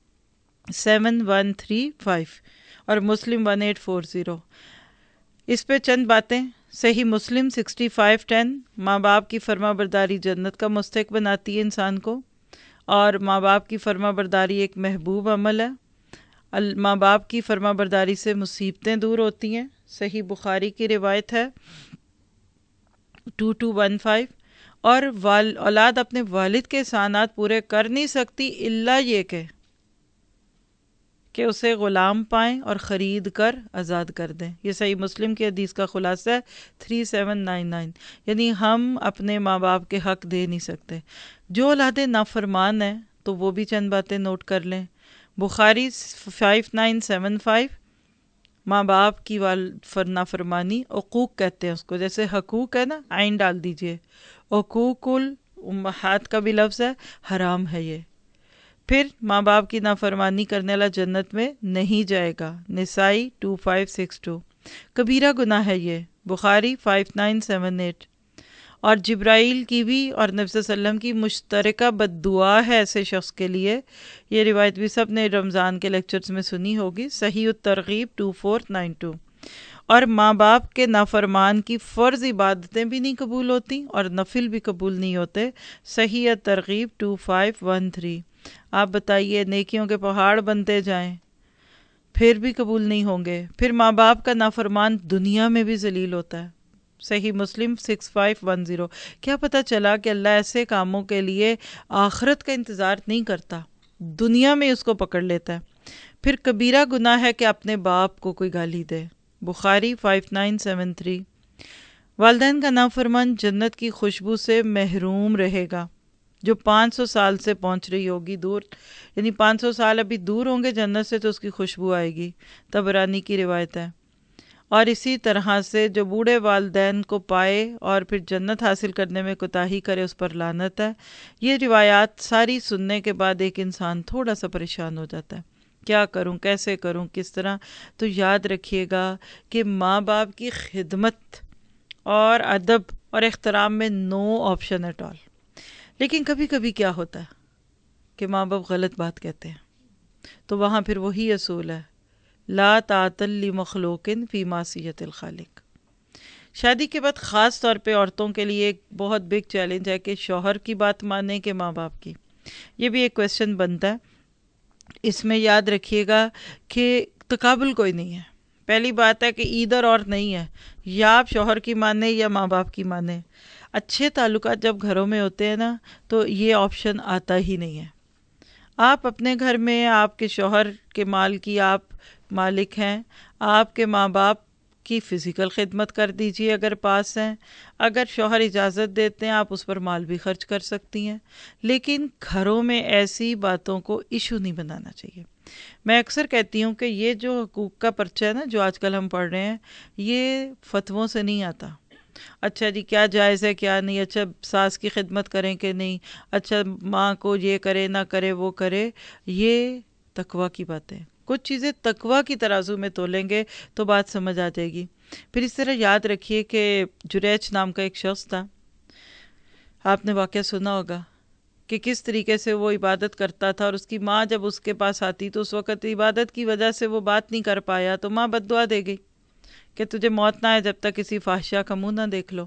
[SPEAKER 2] seven one three five اور Muslim one eight four zero. اس پہ چند باتیں. صحیح مسلم سکسٹی فائیو ٹین، ماں باپ کی فرما برداری جنت کا مستحق بناتی ہے انسان کو، اور ماں باپ کی فرما برداری ایک محبوب عمل ہے. ماں باپ کی فرما برداری سے مصیبتیں دور ہوتی ہیں. صحیح بخاری کی روایت ہے ٹو ٹو ون فائیو. اور وال اولاد اپنے والد کے احسانات پورے کر نہیں سکتی الا یہ کہ کہ اسے غلام پائیں اور خرید کر آزاد کر دیں. یہ صحیح مسلم کی حدیث کا خلاصہ ہے تھری سیون نائن نائن. یعنی ہم اپنے ماں باپ کے حق دے نہیں سکتے. جو اولادیں نافرمان ہیں تو وہ بھی چند باتیں نوٹ کر لیں. Bukhari five nine seven five, ماں باپ کی نافرمانی، عقوق کہتے ہیں اس کو، جیسے حقوق ہے نا، عین ڈال دیجئے. حقوق الامہات کا بھی لفظ ہے، حرام ہے یہ. پھر ماں باپ کی نافرمانی کرنے والا جنت میں نہیں جائے گا. Nasai two five six two. کبیرہ گناہ ہے یہ. Bukhari five nine seven eight. اور جبرائیل کی بھی اور نبی صلی اللہ علیہ وسلم کی مشترکہ بد دعا ہے ایسے شخص کے لیے. یہ روایت بھی سب نے رمضان کے لیکچرز میں سنی ہوگی. صحیح الترغیب ٹو فور نائن ٹو. اور ماں باپ کے نافرمان کی فرض عبادتیں بھی نہیں قبول ہوتی اور نفل بھی قبول نہیں ہوتے. صحیح الترغیب ٹو فائیو ون تھری. آپ بتائیے نیکیوں کے پہاڑ بنتے جائیں پھر بھی قبول نہیں ہوں گے. پھر ماں باپ کا نافرمان دنیا میں بھی ذلیل ہوتا ہے. صحیح Muslim six five one zero. کیا پتہ چلا کہ اللہ ایسے کاموں کے لیے آخرت کا انتظار نہیں کرتا، دنیا میں اس کو پکڑ لیتا ہے. پھر کبیرہ گناہ ہے کہ اپنے باپ کو کوئی گالی دے. Bukhari five nine seven three. والدین کا نافرمان جنت کی خوشبو سے محروم رہے گا جو پانچ سو سال سے پہنچ رہی ہوگی دور، یعنی پانچ سو سال ابھی دور ہوں گے جنت سے تو اس کی خوشبو آئے گی. طبرانی کی روایت ہے. اور اسی طرح سے جو بوڑھے والدین کو پائے اور پھر جنت حاصل کرنے میں کوتاہی کرے اس پر لعنت ہے. یہ روایات ساری سننے کے بعد ایک انسان تھوڑا سا پریشان ہو جاتا ہے، کیا کروں، کیسے کروں، کس طرح. تو یاد رکھیے گا کہ ماں باپ کی خدمت اور ادب اور احترام میں نو آپشن ایٹ آل. لیکن کبھی کبھی کیا ہوتا ہے کہ ماں باپ غلط بات کہتے ہیں، تو وہاں پھر وہی اصول ہے، لا طاعۃ لمخلوق فی معصیۃ الخالق. شادی کے بعد خاص طور پہ عورتوں کے لیے ایک بہت بگ چیلنج ہے کہ شوہر کی بات مانیں کہ ماں باپ کی. یہ بھی ایک کویسچن بنتا ہے. اس میں یاد رکھیے گا کہ تقابل کوئی نہیں ہے. پہلی بات ہے کہ ادھر اور نہیں ہے، یا آپ شوہر کی مانیں یا ماں باپ کی مانیں. اچھے تعلقات جب گھروں میں ہوتے ہیں نا تو یہ آپشن آتا ہی نہیں ہے. آپ اپنے گھر میں آپ کے شوہر کے مال کی آپ مالک ہیں، آپ کے ماں باپ کی فزیکل خدمت کر دیجئے اگر پاس ہیں، اگر شوہر اجازت دیتے ہیں آپ اس پر مال بھی خرچ کر سکتی ہیں. لیکن گھروں میں ایسی باتوں کو ایشو نہیں بنانا چاہیے. میں اکثر کہتی ہوں کہ یہ جو حقوق کا پرچہ ہے نا جو آج کل ہم پڑھ رہے ہیں، یہ فتووں سے نہیں آتا. اچھا جی کیا جائز ہے کیا نہیں، اچھا ساس کی خدمت کریں کہ نہیں، اچھا ماں کو یہ کرے نہ کرے وہ کرے. یہ تقویٰ کی باتیں، کچھ چیزیں تقویٰ کی ترازو میں تولیں گے تو بات سمجھ آ جائے گی. پھر اس طرح یاد رکھیے کہ جریج نام کا ایک شخص تھا، آپ نے واقعہ سنا ہوگا کہ کس طریقے سے وہ عبادت کرتا تھا، اور اس کی ماں جب اس کے پاس آتی تو اس وقت عبادت کی وجہ سے وہ بات نہیں کر پایا تو ماں بد دعا دے گئی کہ تجھے موت نہ آئے جب تک کسی فاحشہ کا منہ نہ دیکھ لو.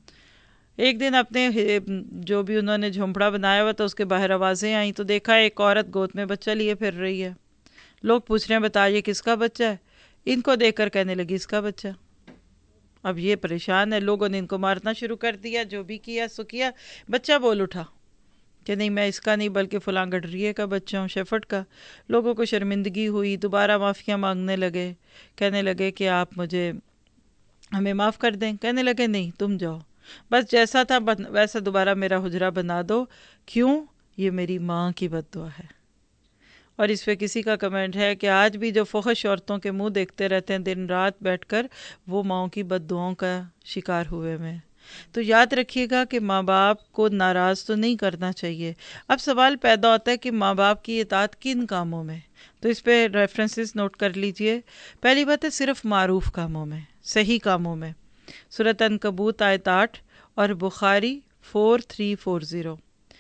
[SPEAKER 2] ایک دن اپنے جو بھی انہوں نے جھونپڑا بنایا ہوا تھا اس کے باہر آوازیں آئیں تو دیکھا ایک عورت گود میں بچہ لیے پھر رہی ہے. لوگ پوچھ رہے ہیں بتائیے کس کا بچہ ہے، ان کو دیکھ کر کہنے لگی اس کا بچہ. اب یہ پریشان ہے، لوگوں نے ان کو مارنا شروع کر دیا، جو بھی کیا سو کیا. بچہ بول اٹھا کہ نہیں میں اس کا نہیں بلکہ فلاں گڈریے کا بچہ ہوں، شیفرڈ کا. لوگوں کو شرمندگی ہوئی، دوبارہ معافیاں مانگنے لگے، کہنے لگے کہ آپ مجھے ہمیں معاف کر دیں. کہنے لگے نہیں تم جاؤ، بس جیسا تھا ویسا دوبارہ میرا حجرہ بنا دو. کیوں؟ یہ میری ماں کی بد دعا ہے. اور اس پہ کسی کا کمنٹ ہے کہ آج بھی جو فحش عورتوں کے منہ دیکھتے رہتے ہیں دن رات بیٹھ کر، وہ ماؤں کی بد دعاؤں کا شکار ہوئے میں. تو یاد رکھیے گا کہ ماں باپ کو ناراض تو نہیں کرنا چاہیے. اب سوال پیدا ہوتا ہے کہ ماں باپ کی اطاعت کن کاموں میں، تو اس پہ ریفرنسز نوٹ کر لیجئے. پہلی بات ہے صرف معروف کاموں میں، صحیح کاموں میں. سورۃ عنکبوت آیت آٹھ اور Bukhari four three four zero.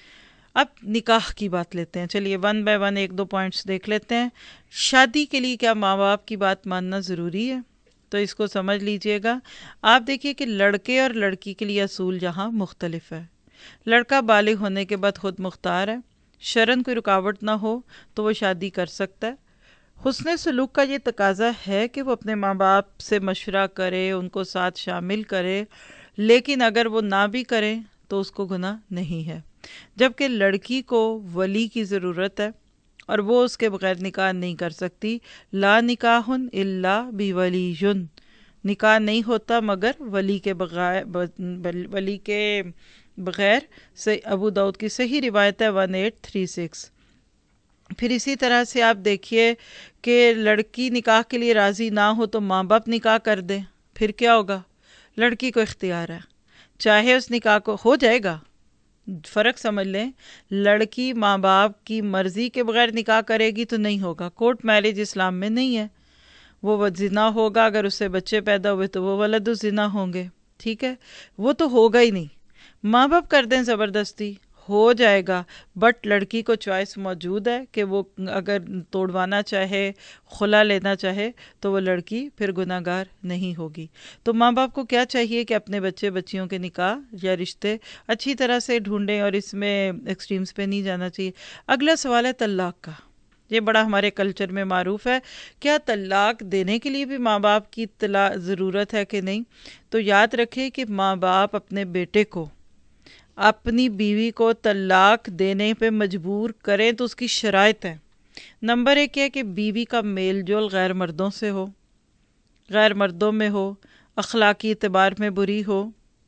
[SPEAKER 2] اب نکاح کی بات لیتے ہیں، چلیے ون بائی ون ایک دو پوائنٹس دیکھ لیتے ہیں. شادی کے لیے کیا ماں باپ کی بات ماننا ضروری ہے؟ تو اس کو سمجھ لیجئے گا. آپ دیکھیے کہ لڑکے اور لڑکی کے لیے اصول یہاں مختلف ہے. لڑکا بالغ ہونے کے بعد خود مختار ہے، شرعاً کوئی رکاوٹ نہ ہو تو وہ شادی کر سکتا ہے. حسن سلوک کا یہ تقاضا ہے کہ وہ اپنے ماں باپ سے مشورہ کرے، ان کو ساتھ شامل کرے، لیکن اگر وہ نہ بھی کریں تو اس کو گناہ نہیں ہے. جبکہ لڑکی کو ولی کی ضرورت ہے اور وہ اس کے بغیر نکاح نہیں کر سکتی. لا نکاح الا بولی، نکاح نہیں ہوتا مگر ولی کے بغیر ولی کے بغیر. ابو داؤد کی صحیح روایت ہے ون ایٹ تھری سکس. پھر اسی طرح سے آپ دیکھیے کہ لڑکی نکاح کے لیے راضی نہ ہو تو ماں باپ نکاح کر دیں، پھر کیا ہوگا؟ لڑکی کو اختیار ہے، چاہے اس نکاح کو ہو جائے گا. فرق سمجھ لیں، لڑکی ماں باپ کی مرضی کے بغیر نکاح کرے گی تو نہیں ہوگا. کورٹ میرج اسلام میں نہیں ہے. وہ زنا ہوگا، اگر اس سے بچے پیدا ہوئے تو وہ ولد الزنا ہوں گے، ٹھیک ہے، وہ تو ہوگا ہی نہیں. ماں باپ کر دیں زبردستی، ہو جائے گا، بٹ لڑکی کو چوائس موجود ہے کہ وہ اگر توڑوانا چاہے، خلا لینا چاہے تو وہ لڑکی پھر گناہ گار نہیں ہوگی. تو ماں باپ کو کیا چاہیے کہ اپنے بچے بچیوں کے نکاح یا رشتے اچھی طرح سے ڈھونڈیں اور اس میں ایکسٹریمز پہ نہیں جانا چاہیے. اگلا سوال ہے طلاق کا. یہ بڑا ہمارے کلچر میں معروف ہے. کیا طلاق دینے کے لیے بھی ماں باپ کی اطلاع ضرورت ہے کہ نہیں؟ تو یاد رکھے کہ ماں باپ اپنے بیٹے کو اپنی بیوی کو طلاق دینے پہ مجبور کریں تو اس کی شرائط ہیں. نمبر ایک ہے کہ بیوی کا میل جول غیر مردوں سے ہو، غیر مردوں میں ہو، اخلاقی اعتبار میں بری ہو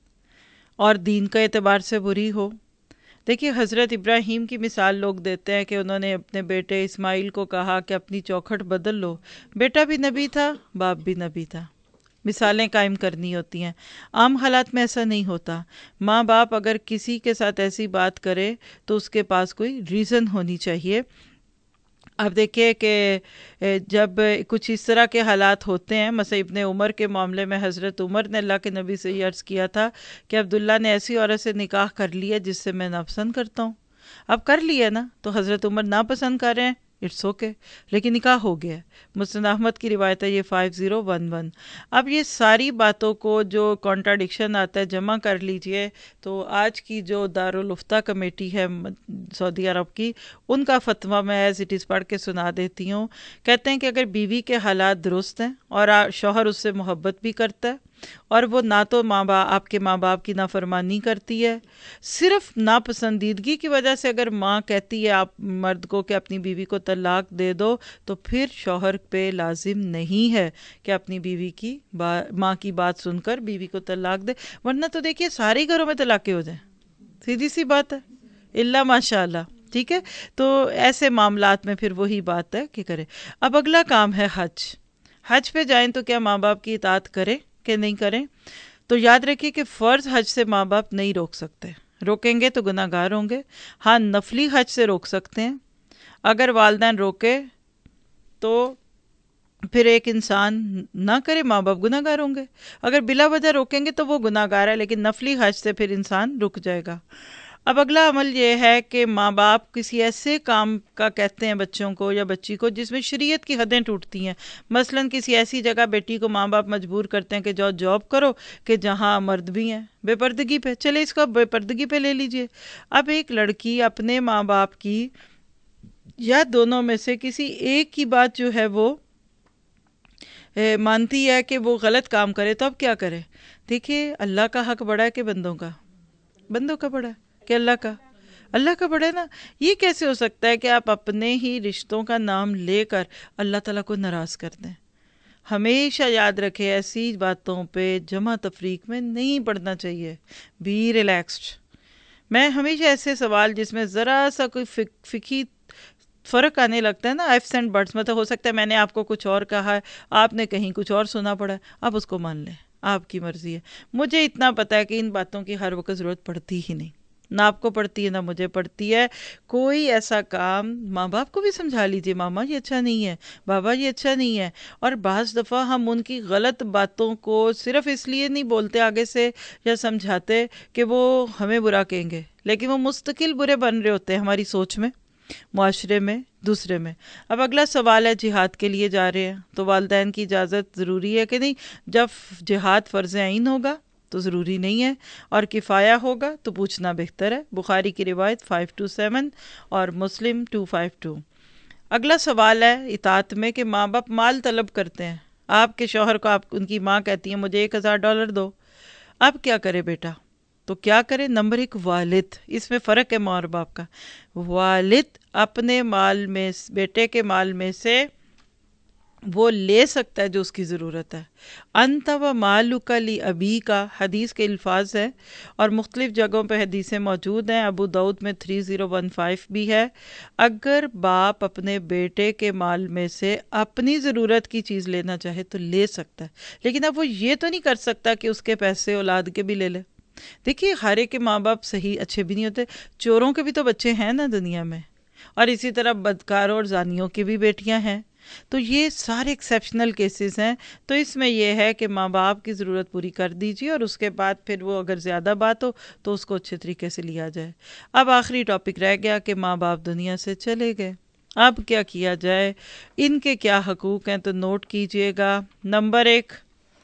[SPEAKER 2] اور دین کا اعتبار سے بری ہو. دیکھیے حضرت ابراہیم کی مثال لوگ دیتے ہیں کہ انہوں نے اپنے بیٹے اسماعیل کو کہا کہ اپنی چوکھٹ بدل لو. بیٹا بھی نبی تھا، باپ بھی نبی تھا. مثالیں قائم کرنی ہوتی ہیں. عام حالات میں ایسا نہیں ہوتا. ماں باپ اگر کسی کے ساتھ ایسی بات کرے تو اس کے پاس کوئی ریزن ہونی چاہیے. آپ دیکھیں کہ جب کچھ اس طرح کے حالات ہوتے ہیں، مثلا ابن عمر کے معاملے میں حضرت عمر نے اللہ کے نبی سے یہ عرض کیا تھا کہ عبداللہ نے ایسی عورت سے نکاح کر لیا جس سے میں ناپسند کرتا ہوں. اب کر لیا نا، تو حضرت عمر ناپسند کر رہے ہیں، اٹس اوکے، لیکن نکاح ہو گیا. مسند احمد کی روایت ہے یہ فائیو زیرو ون ون. اب یہ ساری باتوں کو جو کانٹراڈکشن آتا ہے جمع کر لیجئے. تو آج کی جو دارالفتہ کمیٹی ہے سعودی عرب کی، ان کا فتویٰ میں ایز اٹ از پڑھ کے سنا دیتی ہوں. کہتے ہیں کہ اگر بیوی کے حالات درست ہیں اور شوہر اس سے محبت بھی کرتا ہے اور وہ نہ تو ماں باپ آپ کے ماں باپ کی نافرمانی کرتی ہے، صرف ناپسندیدگی کی وجہ سے اگر ماں کہتی ہے آپ مرد کو کہ اپنی بیوی کو طلاق دے دو، تو پھر شوہر پہ لازم نہیں ہے کہ اپنی بیوی کی ماں کی بات سن کر بیوی کو طلاق دے. ورنہ تو دیکھیے سارے گھروں میں طلاقیں ہو جائیں، سیدھی سی بات ہے، اللہ ماشاء اللہ. ٹھیک ہے، تو ایسے معاملات میں پھر وہی بات ہے کہ کرے. اب اگلا کام ہے حج. حج پہ جائیں تو کیا ماں باپ کی اطاعت کریں کہ نہیں کریں؟ تو یاد رکھیے کہ فرض حج سے ماں باپ نہیں روک سکتے، روکیں گے تو گناہ گار ہوں گے. ہاں نفلی حج سے روک سکتے ہیں. اگر والدین روکے تو پھر ایک انسان نہ کرے، ماں باپ گناہ گار ہوں گے. اگر بلا وجہ روکیں گے تو وہ گناہ گار ہے، لیکن نفلی حج سے پھر انسان رک جائے گا. اب اگلا عمل یہ ہے کہ ماں باپ کسی ایسے کام کا کہتے ہیں بچوں کو یا بچی کو جس میں شریعت کی حدیں ٹوٹتی ہیں. مثلا کسی ایسی جگہ بیٹی کو ماں باپ مجبور کرتے ہیں کہ جاؤ جاب کرو کہ جہاں مرد بھی ہیں، بے پردگی پہ، چلے اس کو بے پردگی پہ لے لیجئے. اب ایک لڑکی اپنے ماں باپ کی یا دونوں میں سے کسی ایک کی بات جو ہے وہ مانتی ہے کہ وہ غلط کام کرے، تو اب کیا کرے؟ دیکھیے اللہ کا حق بڑا ہے کہ بندوں کا؟ بندوں کا بڑا ہے کہ اللہ کا؟ اللہ کا بڑا ہے نا. یہ کیسے ہو سکتا ہے کہ آپ اپنے ہی رشتوں کا نام لے کر اللہ تعالیٰ کو ناراض کر دیں؟ ہمیشہ یاد رکھے ایسی باتوں پہ جمع تفریق میں نہیں پڑنا چاہیے. Be relaxed. میں ہمیشہ ایسے سوال جس میں ذرا سا کوئی فقہی فرق آنے لگتا ہے نا، ایفس اینڈ بٹس، مطلب ہو سکتا ہے میں نے آپ کو کچھ اور کہا ہے، آپ نے کہیں کچھ اور سنا پڑا ہے، آپ اس کو مان لیں، آپ کی مرضی ہے. مجھے اتنا پتا ہے کہ ان باتوں کی ہر وقت ضرورت پڑتی ہی نہیں، نہ آپ کو پڑتی ہے نہ مجھے پڑتی ہے. کوئی ایسا کام ماں باپ کو بھی سمجھا لیجیے، ماما یہ اچھا نہیں ہے، بابا یہ اچھا نہیں ہے. اور بعض دفعہ ہم ان کی غلط باتوں کو صرف اس لیے نہیں بولتے آگے سے یا سمجھاتے کہ وہ ہمیں برا کہیں گے، لیکن وہ مستقل برے بن رہے ہوتے ہیں ہماری سوچ میں، معاشرے میں، دوسرے میں. اب اگلا سوال ہے جہاد کے لیے جا رہے ہیں تو والدین کی اجازت ضروری ہے کہ نہیں؟ جب جہاد فرض عین ہوگا تو ضروری نہیں ہے، اور کفایہ ہوگا تو پوچھنا بہتر ہے. بخاری کی روایت فائیو ٹو سیون اور مسلم ٹو فائیو ٹو. اگلا سوال ہے اطاعت میں کہ ماں باپ مال طلب کرتے ہیں. آپ کے شوہر کو آپ ان کی ماں کہتی ہیں مجھے ایک ہزار ڈالر دو، اب کیا کرے بیٹا؟ تو کیا کرے؟ نمبر ایک والد، اس میں فرق ہے ماں اور باپ کا. والد اپنے مال میں، بیٹے کے مال میں سے وہ لے سکتا ہے جو اس کی ضرورت ہے. انت و مالک لابی کا حدیث کے الفاظ ہے اور مختلف جگہوں پہ حدیثیں موجود ہیں. ابو داؤد میں تھری زیرو ون فائیو بھی ہے. اگر باپ اپنے بیٹے کے مال میں سے اپنی ضرورت کی چیز لینا چاہے تو لے سکتا ہے، لیکن اب وہ یہ تو نہیں کر سکتا کہ اس کے پیسے اولاد کے بھی لے لے. دیکھیے ہر ایک کے ماں باپ صحیح اچھے بھی نہیں ہوتے، چوروں کے بھی تو بچے ہیں نا دنیا میں، اور اسی طرح بدکاروں اور زانیوں کی بھی بیٹیاں ہیں. تو یہ سارے ایکسیپشنل کیسز ہیں. تو اس میں یہ ہے کہ ماں باپ کی ضرورت پوری کر دیجیے اور اس کے بعد پھر وہ اگر زیادہ بات ہو تو اس کو اچھے طریقے سے لیا جائے. اب آخری ٹاپک رہ گیا کہ ماں باپ دنیا سے چلے گئے، اب کیا کیا جائے؟ ان کے کیا حقوق ہیں؟ تو نوٹ کیجئے گا. نمبر ایک،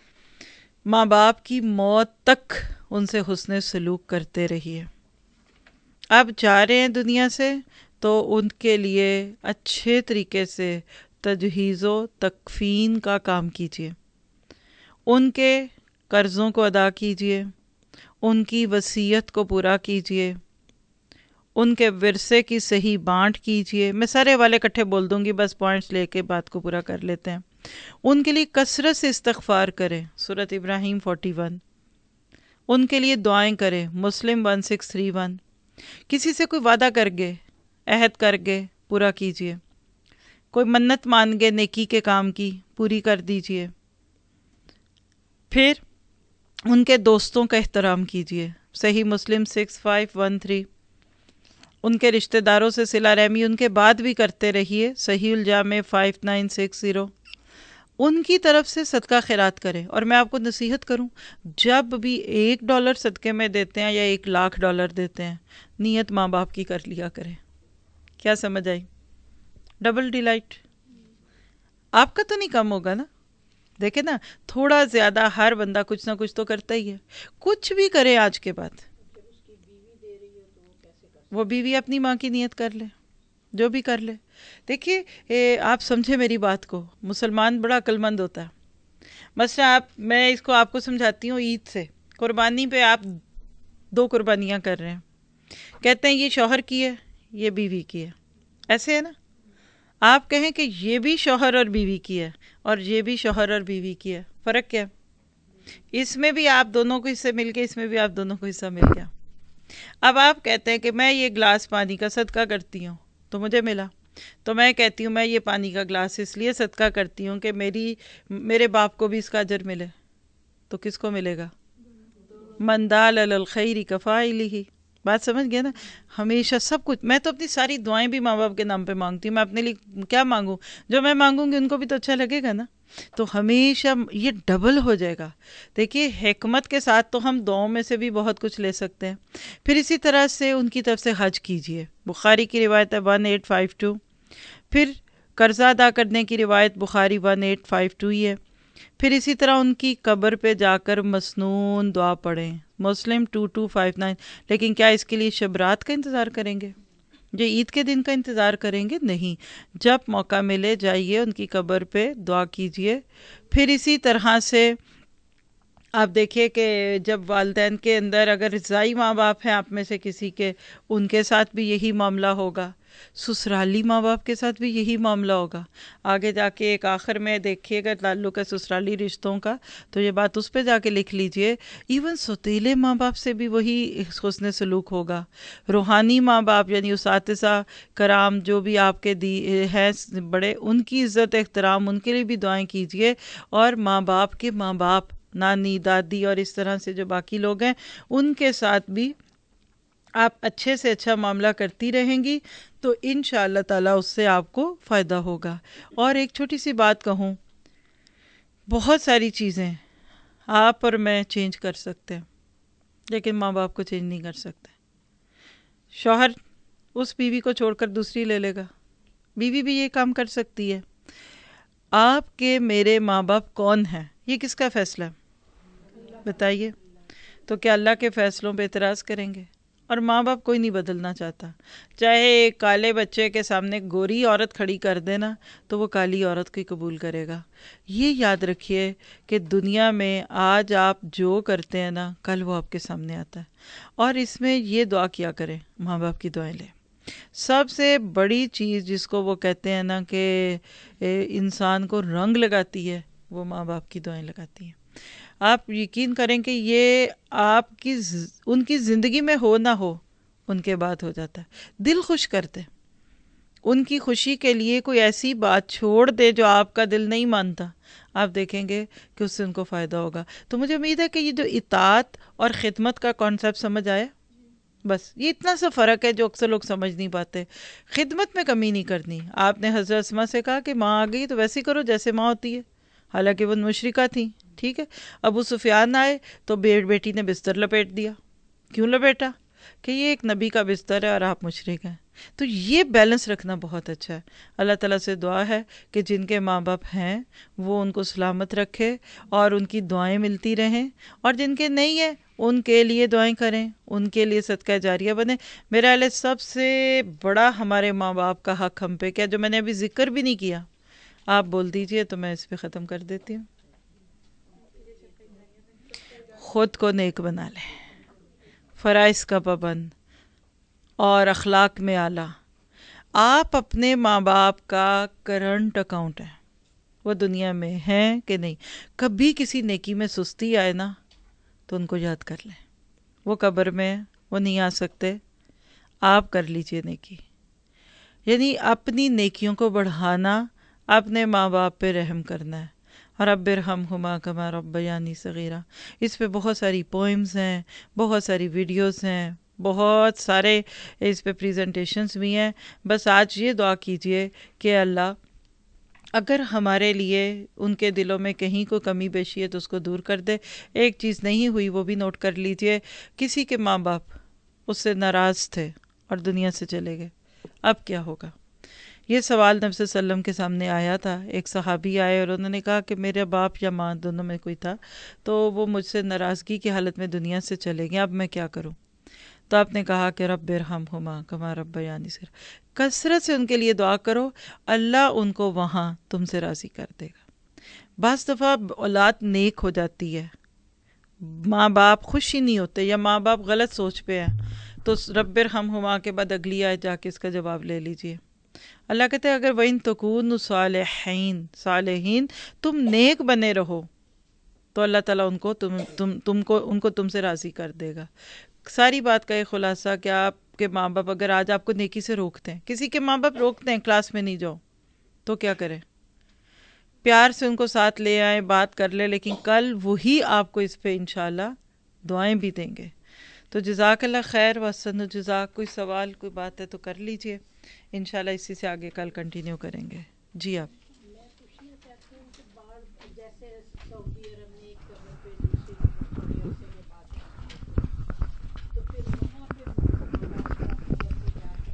[SPEAKER 2] ماں باپ کی موت تک ان سے حسن سلوک کرتے رہیے. اب جا رہے ہیں دنیا سے تو ان کے لیے اچھے طریقے سے تجہیز و تکفین کا کام کیجیے، ان کے قرضوں کو ادا کیجیے، ان کی وصیت کو پورا کیجیے، ان کے ورثے کی صحیح بانٹ کیجیے۔ میں سارے والے کٹھے بول دوں گی، بس پوائنٹس لے کے بات کو پورا کر لیتے ہیں۔ ان کے لیے کثرت سے استغفار کریں، سورۃ ابراہیم فورٹی ون۔ ان کے لیے دعائیں کریں، Muslim one six three one. کسی سے کوئی وعدہ کر گئے، عہد کر گئے، پورا کیجیے۔ کوئی منت مان گئے نیکی کے کام کی، پوری کر دیجیے۔ پھر ان کے دوستوں کا احترام کیجیے، صحیح Muslim six five one three. ان کے رشتہ داروں سے صلہ رحمی ان کے بعد بھی کرتے رہیے، صحیح الجامع فائیو نائن سکس زیرو۔ ان کی طرف سے صدقہ خیرات کریں۔ اور میں آپ کو نصیحت کروں، جب بھی ایک ڈالر صدقے میں دیتے ہیں یا ایک لاکھ ڈالر دیتے ہیں، نیت ماں باپ کی کر لیا کریں۔ کیا سمجھ آئی؟ ڈبل ڈیلائٹ آپ کا تو نہیں کم ہوگا نا؟ دیکھیں نا، تھوڑا زیادہ ہر بندہ کچھ نہ کچھ تو کرتا ہی ہے۔ کچھ بھی کرے آج کے بعد، وہ بیوی اپنی ماں کی نیت کر لے، جو بھی کر لے۔ دیکھیے آپ سمجھے میری بات کو، مسلمان بڑا عقل مند ہوتا ہے۔ مثلا آپ میں اس کو آپ کو سمجھاتی ہوں، عید سے قربانی پہ آپ دو قربانیاں کر رہے ہیں، کہتے ہیں یہ شوہر کی ہے، یہ بیوی کی ہے، ایسے ہے نا؟ آپ کہیں کہ یہ بھی شوہر اور بیوی کی ہے اور یہ بھی شوہر اور بیوی کی ہے، فرق کیا؟ اس میں بھی آپ دونوں کو حصے مل گئے، اس میں بھی آپ دونوں کو حصہ مل گیا۔ اب آپ کہتے ہیں کہ میں یہ گلاس پانی کا صدقہ کرتی ہوں تو مجھے ملا، تو میں کہتی ہوں میں یہ پانی کا گلاس اس لیے صدقہ کرتی ہوں کہ میری میرے باپ کو بھی اس کا اجر ملے، تو کس کو ملے گا؟ من دال علی الخیر کفاعلہ۔ بات سمجھ گئے نا؟ ہمیشہ سب کچھ، میں تو اپنی ساری دعائیں بھی ماں باپ کے نام پہ مانگتی ہوں۔ میں اپنے لیے کیا مانگوں؟ جو میں مانگوں گی ان کو بھی تو اچھا لگے گا نا، تو ہمیشہ یہ ڈبل ہو جائے گا۔ دیکھیے حکمت کے ساتھ تو ہم دعاؤں میں سے بھی بہت کچھ لے سکتے ہیں۔ پھر اسی طرح سے ان کی طرف سے حج کیجیے، بخاری کی روایت ہے ون ایٹ فائیو ٹو۔ پھر قرضہ ادا کرنے کی روایت Bukhari one eight five two ہی ہے۔ پھر اسی طرح ان کی قبر پہ جا کر مسنون دعا پڑھیں، Muslim two two five nine. لیکن کیا اس کے لیے شب رات کا انتظار کریں گے؟ جو عید کے دن کا انتظار کریں گے؟ نہیں، جب موقع ملے جائیے ان کی قبر پہ دعا کیجیے۔ پھر اسی طرح سے آپ دیکھیے کہ جب والدین کے اندر اگر رضائی ماں باپ ہیں آپ میں سے کسی کے، ان کے ساتھ بھی یہی معاملہ ہوگا، سسرالی ماں باپ کے ساتھ بھی یہی معاملہ ہوگا۔ آگے جا کے ایک آخر میں دیکھیے گا تعلق ہے سسرالی رشتوں کا، تو یہ بات اس پہ جا کے لکھ لیجئے۔ ایون سوتیلے ماں باپ سے بھی وہی حسن سلوک ہوگا۔ روحانی ماں باپ یعنی اساتذہ کرام جو بھی آپ کے دی ہیں بڑے، ان کی عزت احترام، ان کے لیے بھی دعائیں کیجئے۔ اور ماں باپ کے ماں باپ، نانی دادی اور اس طرح سے جو باقی لوگ ہیں، ان کے ساتھ بھی آپ اچھے سے اچھا معاملہ کرتی رہیں گی تو انشاءاللہ تعالیٰ اس سے آپ کو فائدہ ہوگا۔ اور ایک چھوٹی سی بات کہوں، بہت ساری چیزیں آپ اور میں چینج کر سکتے ہیں لیکن ماں باپ کو چینج نہیں کر سکتے۔ شوہر اس بیوی کو چھوڑ کر دوسری لے لے گا، بیوی بھی یہ کام کر سکتی ہے۔ آپ کے میرے ماں باپ کون ہیں، یہ کس کا فیصلہ ہے بتائیے؟ تو کیا اللہ کے فیصلوں پہ اعتراض کریں گے؟ اور ماں باپ کوئی نہیں بدلنا چاہتا، چاہے ایک کالے بچے کے سامنے گوری عورت کھڑی کر دینا تو وہ کالی عورت کو ہی قبول کرے گا۔ یہ یاد رکھیے کہ دنیا میں آج آپ جو کرتے ہیں نا، کل وہ آپ کے سامنے آتا ہے۔ اور اس میں یہ دعا کیا کریں، ماں باپ کی دعائیں لیں۔ سب سے بڑی چیز جس کو وہ کہتے ہیں نا کہ انسان کو رنگ لگاتی ہے، وہ ماں باپ کی دعائیں لگاتی ہیں۔ آپ یقین کریں کہ یہ آپ کی ان کی زندگی میں ہو نہ ہو، ان کے بعد ہو جاتا ہے۔ دل خوش کرتے، ان کی خوشی کے لیے کوئی ایسی بات چھوڑ دے جو آپ کا دل نہیں مانتا، آپ دیکھیں گے کہ اس سے ان کو فائدہ ہوگا۔ تو مجھے امید ہے کہ یہ جو اطاعت اور خدمت کا کانسیپٹ سمجھ آیا، بس یہ اتنا سا فرق ہے جو اکثر لوگ سمجھ نہیں پاتے۔ خدمت میں کمی نہیں کرنی۔ آپ نے حضرت اسماء سے کہا کہ ماں آ گئی تو ویسے کرو جیسے ماں ہوتی ہے، حالانکہ وہ مشرکہ تھیں، ٹھیک ہے۔ ابو سفیان آئے تو بیٹی نے بستر لپیٹ دیا، کیوں لپیٹا؟ کہ یہ ایک نبی کا بستر ہے اور آپ مشرک ہیں. تو یہ بیلنس رکھنا بہت اچھا ہے. اللہ تعالیٰ سے دعا ہے کہ جن کے ماں باپ ہیں وہ ان کو سلامت رکھے اور ان کی دعائیں ملتی رہیں، اور جن کے نہیں ہیں ان کے لیے دعائیں کریں، ان کے لیے صدقہ جاریہ بنے. میرا علیہ سب سے بڑا ہمارے ماں باپ کا حق ہم پہ کیا، جو میں نے ابھی ذکر بھی نہیں کیا، آپ بول دیجئے تو میں اس پہ ختم کر دیتی ہوں. خود کو نیک بنا لیں، فرائض کا پابند اور اخلاق میں اعلیٰ. آپ اپنے ماں باپ کا کرنٹ اکاؤنٹ ہے، وہ دنیا میں ہیں کہ نہیں. کبھی کسی نیکی میں سستی آئے نا تو ان کو یاد کر لیں. وہ قبر میں ہیں، وہ نہیں آ سکتے، آپ کر لیجئے نیکی. یعنی اپنی نیکیوں کو بڑھانا، اپنے ماں باپ پہ رحم کرنا ہے. رب ارحمہما کما ربیانی صغیرا. اس پہ بہت ساری پوئمز ہیں، بہت ساری ویڈیوز ہیں، بہت سارے اس پہ پریزنٹیشنز بھی ہیں. بس آج یہ دعا کیجئے کہ اللہ اگر ہمارے لیے ان کے دلوں میں کہیں کوئی کمی بیشی ہے تو اس کو دور کر دے. ایک چیز نہیں ہوئی وہ بھی نوٹ کر لیجئے، کسی کے ماں باپ اس سے ناراض تھے اور دنیا سے چلے گئے، اب کیا ہوگا؟ یہ سوال نبی صلی اللہ علیہ وسلم کے سامنے آیا تھا. ایک صحابی آئے اور انہوں نے کہا کہ میرے باپ یا ماں دونوں میں کوئی تھا تو وہ مجھ سے ناراضگی کی حالت میں دنیا سے چلے گئے، اب میں کیا کروں؟ تو آپ نے کہا کہ رب ارحمہما کما ربیانی صغیرا. کثرت سے ان کے لیے دعا کرو، اللہ ان کو وہاں تم سے راضی کر دے گا. بعض دفعہ اولاد نیک ہو جاتی ہے، ماں باپ خوش ہی نہیں ہوتے یا ماں باپ غلط سوچ پہ ہیں، تو رب ارحمہما کے بعد اگلی آیت جا کے اس کا جواب لے لیجئے. اللہ کہتے ہیں اگر وَإِن تَكُونُوا صَالِحِينَ صالحین تم نیک بنے رہو تو اللہ تعالیٰ ان کو تم تم تم کو ان کو تم سے راضی کر دے گا. ساری بات کا یہ خلاصہ کہ آپ کے ماں باپ اگر آج آپ کو نیکی سے روکتے ہیں، کسی کے ماں باپ روکتے ہیں کلاس میں نہیں جاؤ، تو کیا کریں؟ پیار سے ان کو ساتھ لے آئیں، بات کر لیں، لیکن کل وہی آپ کو اس پہ انشاءاللہ دعائیں بھی دیں گے. تو جزاک اللہ خیر وحسن الجزاک. کوئی سوال کوئی بات ہے تو کر لیجئے، انشاءاللہ اسی سے آگے کل کنٹینیو کریں گے. جی آپ
[SPEAKER 1] میں پوچھنا چاہتی ہوں کہ باہر جیسے سعودی عرب میں ایک قبر پہ دوسری قبر تھوڑے عرصے میں بعد تو پھر وہاں پہ جا کے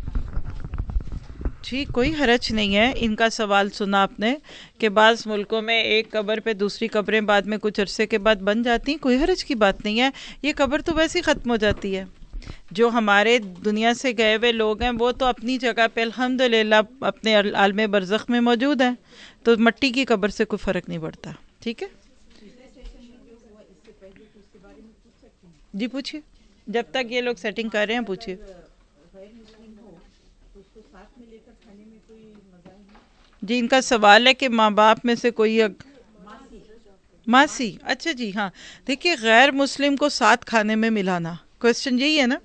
[SPEAKER 2] جی کوئی حرج نہیں ہے. ان کا سوال سنا آپ نے کہ بعض ملکوں میں ایک قبر پہ دوسری قبریں بعد میں کچھ عرصے کے بعد بن جاتی ہیں، کوئی حرج کی بات نہیں ہے. یہ قبر تو ویسے ہی ختم ہو جاتی ہے. جو ہمارے دنیا سے گئے ہوئے لوگ ہیں وہ تو اپنی جگہ پہ الحمدللہ اپنے عالم برزخ میں موجود ہیں، تو مٹی کی قبر سے کوئی فرق نہیں پڑتا. ٹھیک ہے جی پوچھیے، جب تک یہ لوگ سیٹنگ کر رہے ہیں پوچھیے. جی ان کا سوال ہے کہ ماں باپ میں سے کوئی اگ... ماسی. اچھا جی ہاں، دیکھیے غیر مسلم کو ساتھ کھانے میں ملانا، کوشچن یہی ہے نا.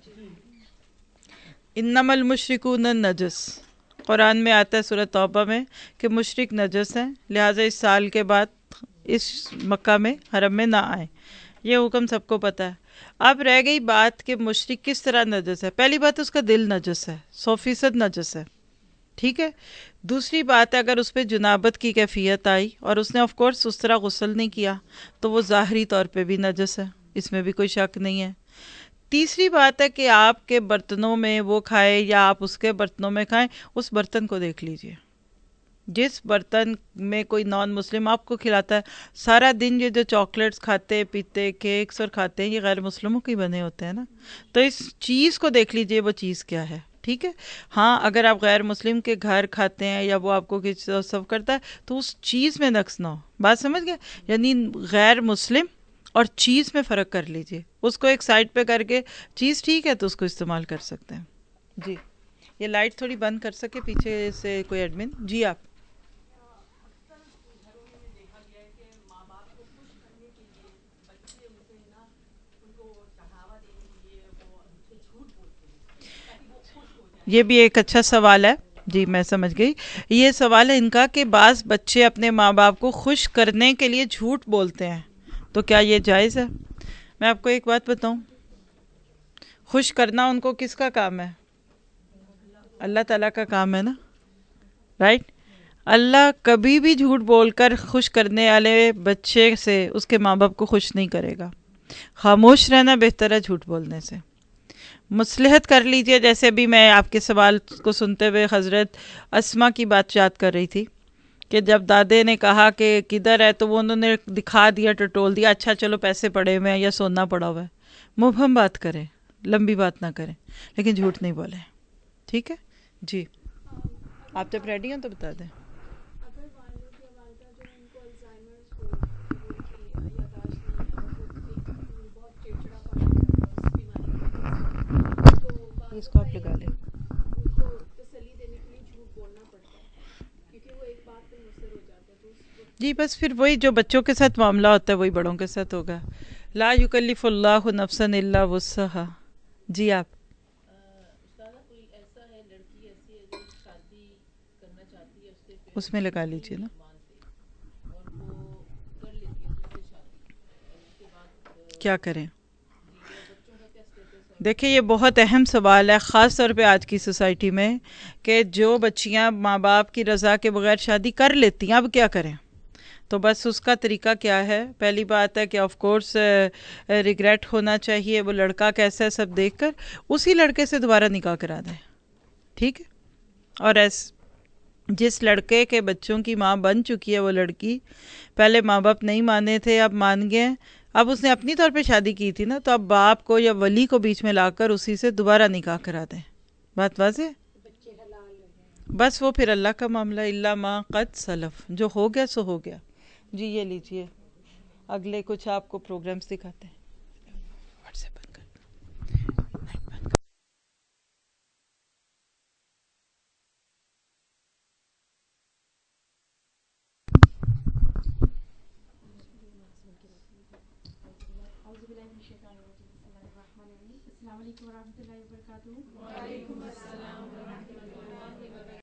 [SPEAKER 2] انما المشرکون نجس، قرآن میں آتا ہے سورہ توبہ میں کہ مشرک نجس ہیں، لہٰذا اس سال کے بعد اس مکہ میں حرم میں نہ آئیں. یہ حکم سب کو پتہ ہے. اب رہ گئی بات کہ مشرک کس طرح نجس ہے. پہلی بات اس کا دل نجس ہے، سو فیصد نجس ہے، ٹھیک ہے. دوسری بات ہے اگر اس پہ جنابت کی کیفیت آئی اور اس نے آف کورس اس طرح غسل نہیں کیا تو وہ ظاہری طور پہ بھی نجس ہے، اس میں بھی کوئی شک نہیں ہے. تیسری بات ہے کہ آپ کے برتنوں میں وہ کھائے یا آپ اس کے برتنوں میں کھائیں، اس برتن کو دیکھ لیجئے. جس برتن میں کوئی نان مسلم آپ کو کھلاتا ہے، سارا دن یہ جو چاکلیٹس کھاتے پیتے کیکس اور کھاتے ہیں یہ غیر مسلموں کے بنے ہوتے ہیں نا، تو اس چیز کو دیکھ لیجئے وہ چیز کیا ہے. ٹھیک ہے. ہاں اگر آپ غیر مسلم کے گھر کھاتے ہیں یا وہ آپ کو کچھ سرو کرتا ہے تو اس چیز میں نقص نہ ہو. بات سمجھ گئے؟ یعنی غیر مسلم اور چیز میں فرق کر لیجئے. اس کو ایک سائڈ پہ کر کے چیز ٹھیک ہے تو اس کو استعمال کر سکتے ہیں. جی یہ لائٹ تھوڑی بند کر سکے پیچھے سے کوئی ایڈمن. جی آپ یہ بھی ایک اچھا سوال ہے. جی میں سمجھ گئی. یہ سوال ہے ان کا کہ بعض بچے اپنے ماں باپ کو خوش کرنے کے لیے جھوٹ بولتے ہیں، تو کیا یہ جائز ہے؟ میں آپ کو ایک بات بتاؤں، خوش کرنا ان کو کس کا کام ہے؟ اللہ تعالیٰ کا کام ہے نا، رائٹ. اللہ کبھی بھی جھوٹ بول کر خوش کرنے والے بچے سے اس کے ماں باپ کو خوش نہیں کرے گا. خاموش رہنا بہتر ہے جھوٹ بولنے سے. مصلحت کر لیجئے. جیسے بھی میں آپ کے سوال کو سنتے ہوئے حضرت اسما کی بات یاد کر رہی تھی کہ جب دادے نے کہا کہ کدھر ہے تو وہ انہوں نے دکھا دیا, ٹٹول دیا, اچھا چلو پیسے پڑے ہوئے ہیں یا سونا پڑا ہوا ہے. مبہم بات کریں, لمبی بات نہ کریں, لیکن جھوٹ نہیں بولیں. ٹھیک ہے جی. آپ جب ریڈی ہیں تو بتا دیں. اس کو آپ لگا لیں. جی بس پھر وہی جو بچوں کے ساتھ معاملہ ہوتا ہے وہی بڑوں کے ساتھ ہوگا. لا یکلف اللہ نفسا الا وسعها. جی آپ. اس میں لگا لیجیے نا. کیا کریں؟ دیکھیں یہ بہت اہم سوال ہے خاص طور پہ آج کی سوسائٹی میں کہ جو بچیاں ماں باپ کی رضا کے بغیر شادی کر لیتی ہیں اب کیا کریں. تو بس اس کا طریقہ کیا ہے؟ پہلی بات ہے کہ آف کورس ریگریٹ ہونا چاہیے. وہ لڑکا کیسا ہے سب دیکھ کر اسی لڑکے سے دوبارہ نکاح کرا دیں. ٹھیک ہے. اور ایس جس لڑکے کے بچوں کی ماں بن چکی ہے وہ لڑکی, پہلے ماں باپ نہیں مانے تھے اب مان گئے, اب اس نے اپنی طور پہ شادی کی تھی نا, تو اب باپ کو یا ولی کو بیچ میں لا کر اسی سے دوبارہ نکاح کرا دیں. بات واضح. بس وہ پھر اللہ کا معاملہ, الا ما قد سلف, جو ہو گیا سو ہو گیا. جی یہ لیجئے اگلے کچھ آپ کو پروگرامز دکھاتے ہیں. واٹس ایپ بند کر دو. نیٹ بند کر. السلام علیکم ورحمۃ اللہ وبرکاتہ.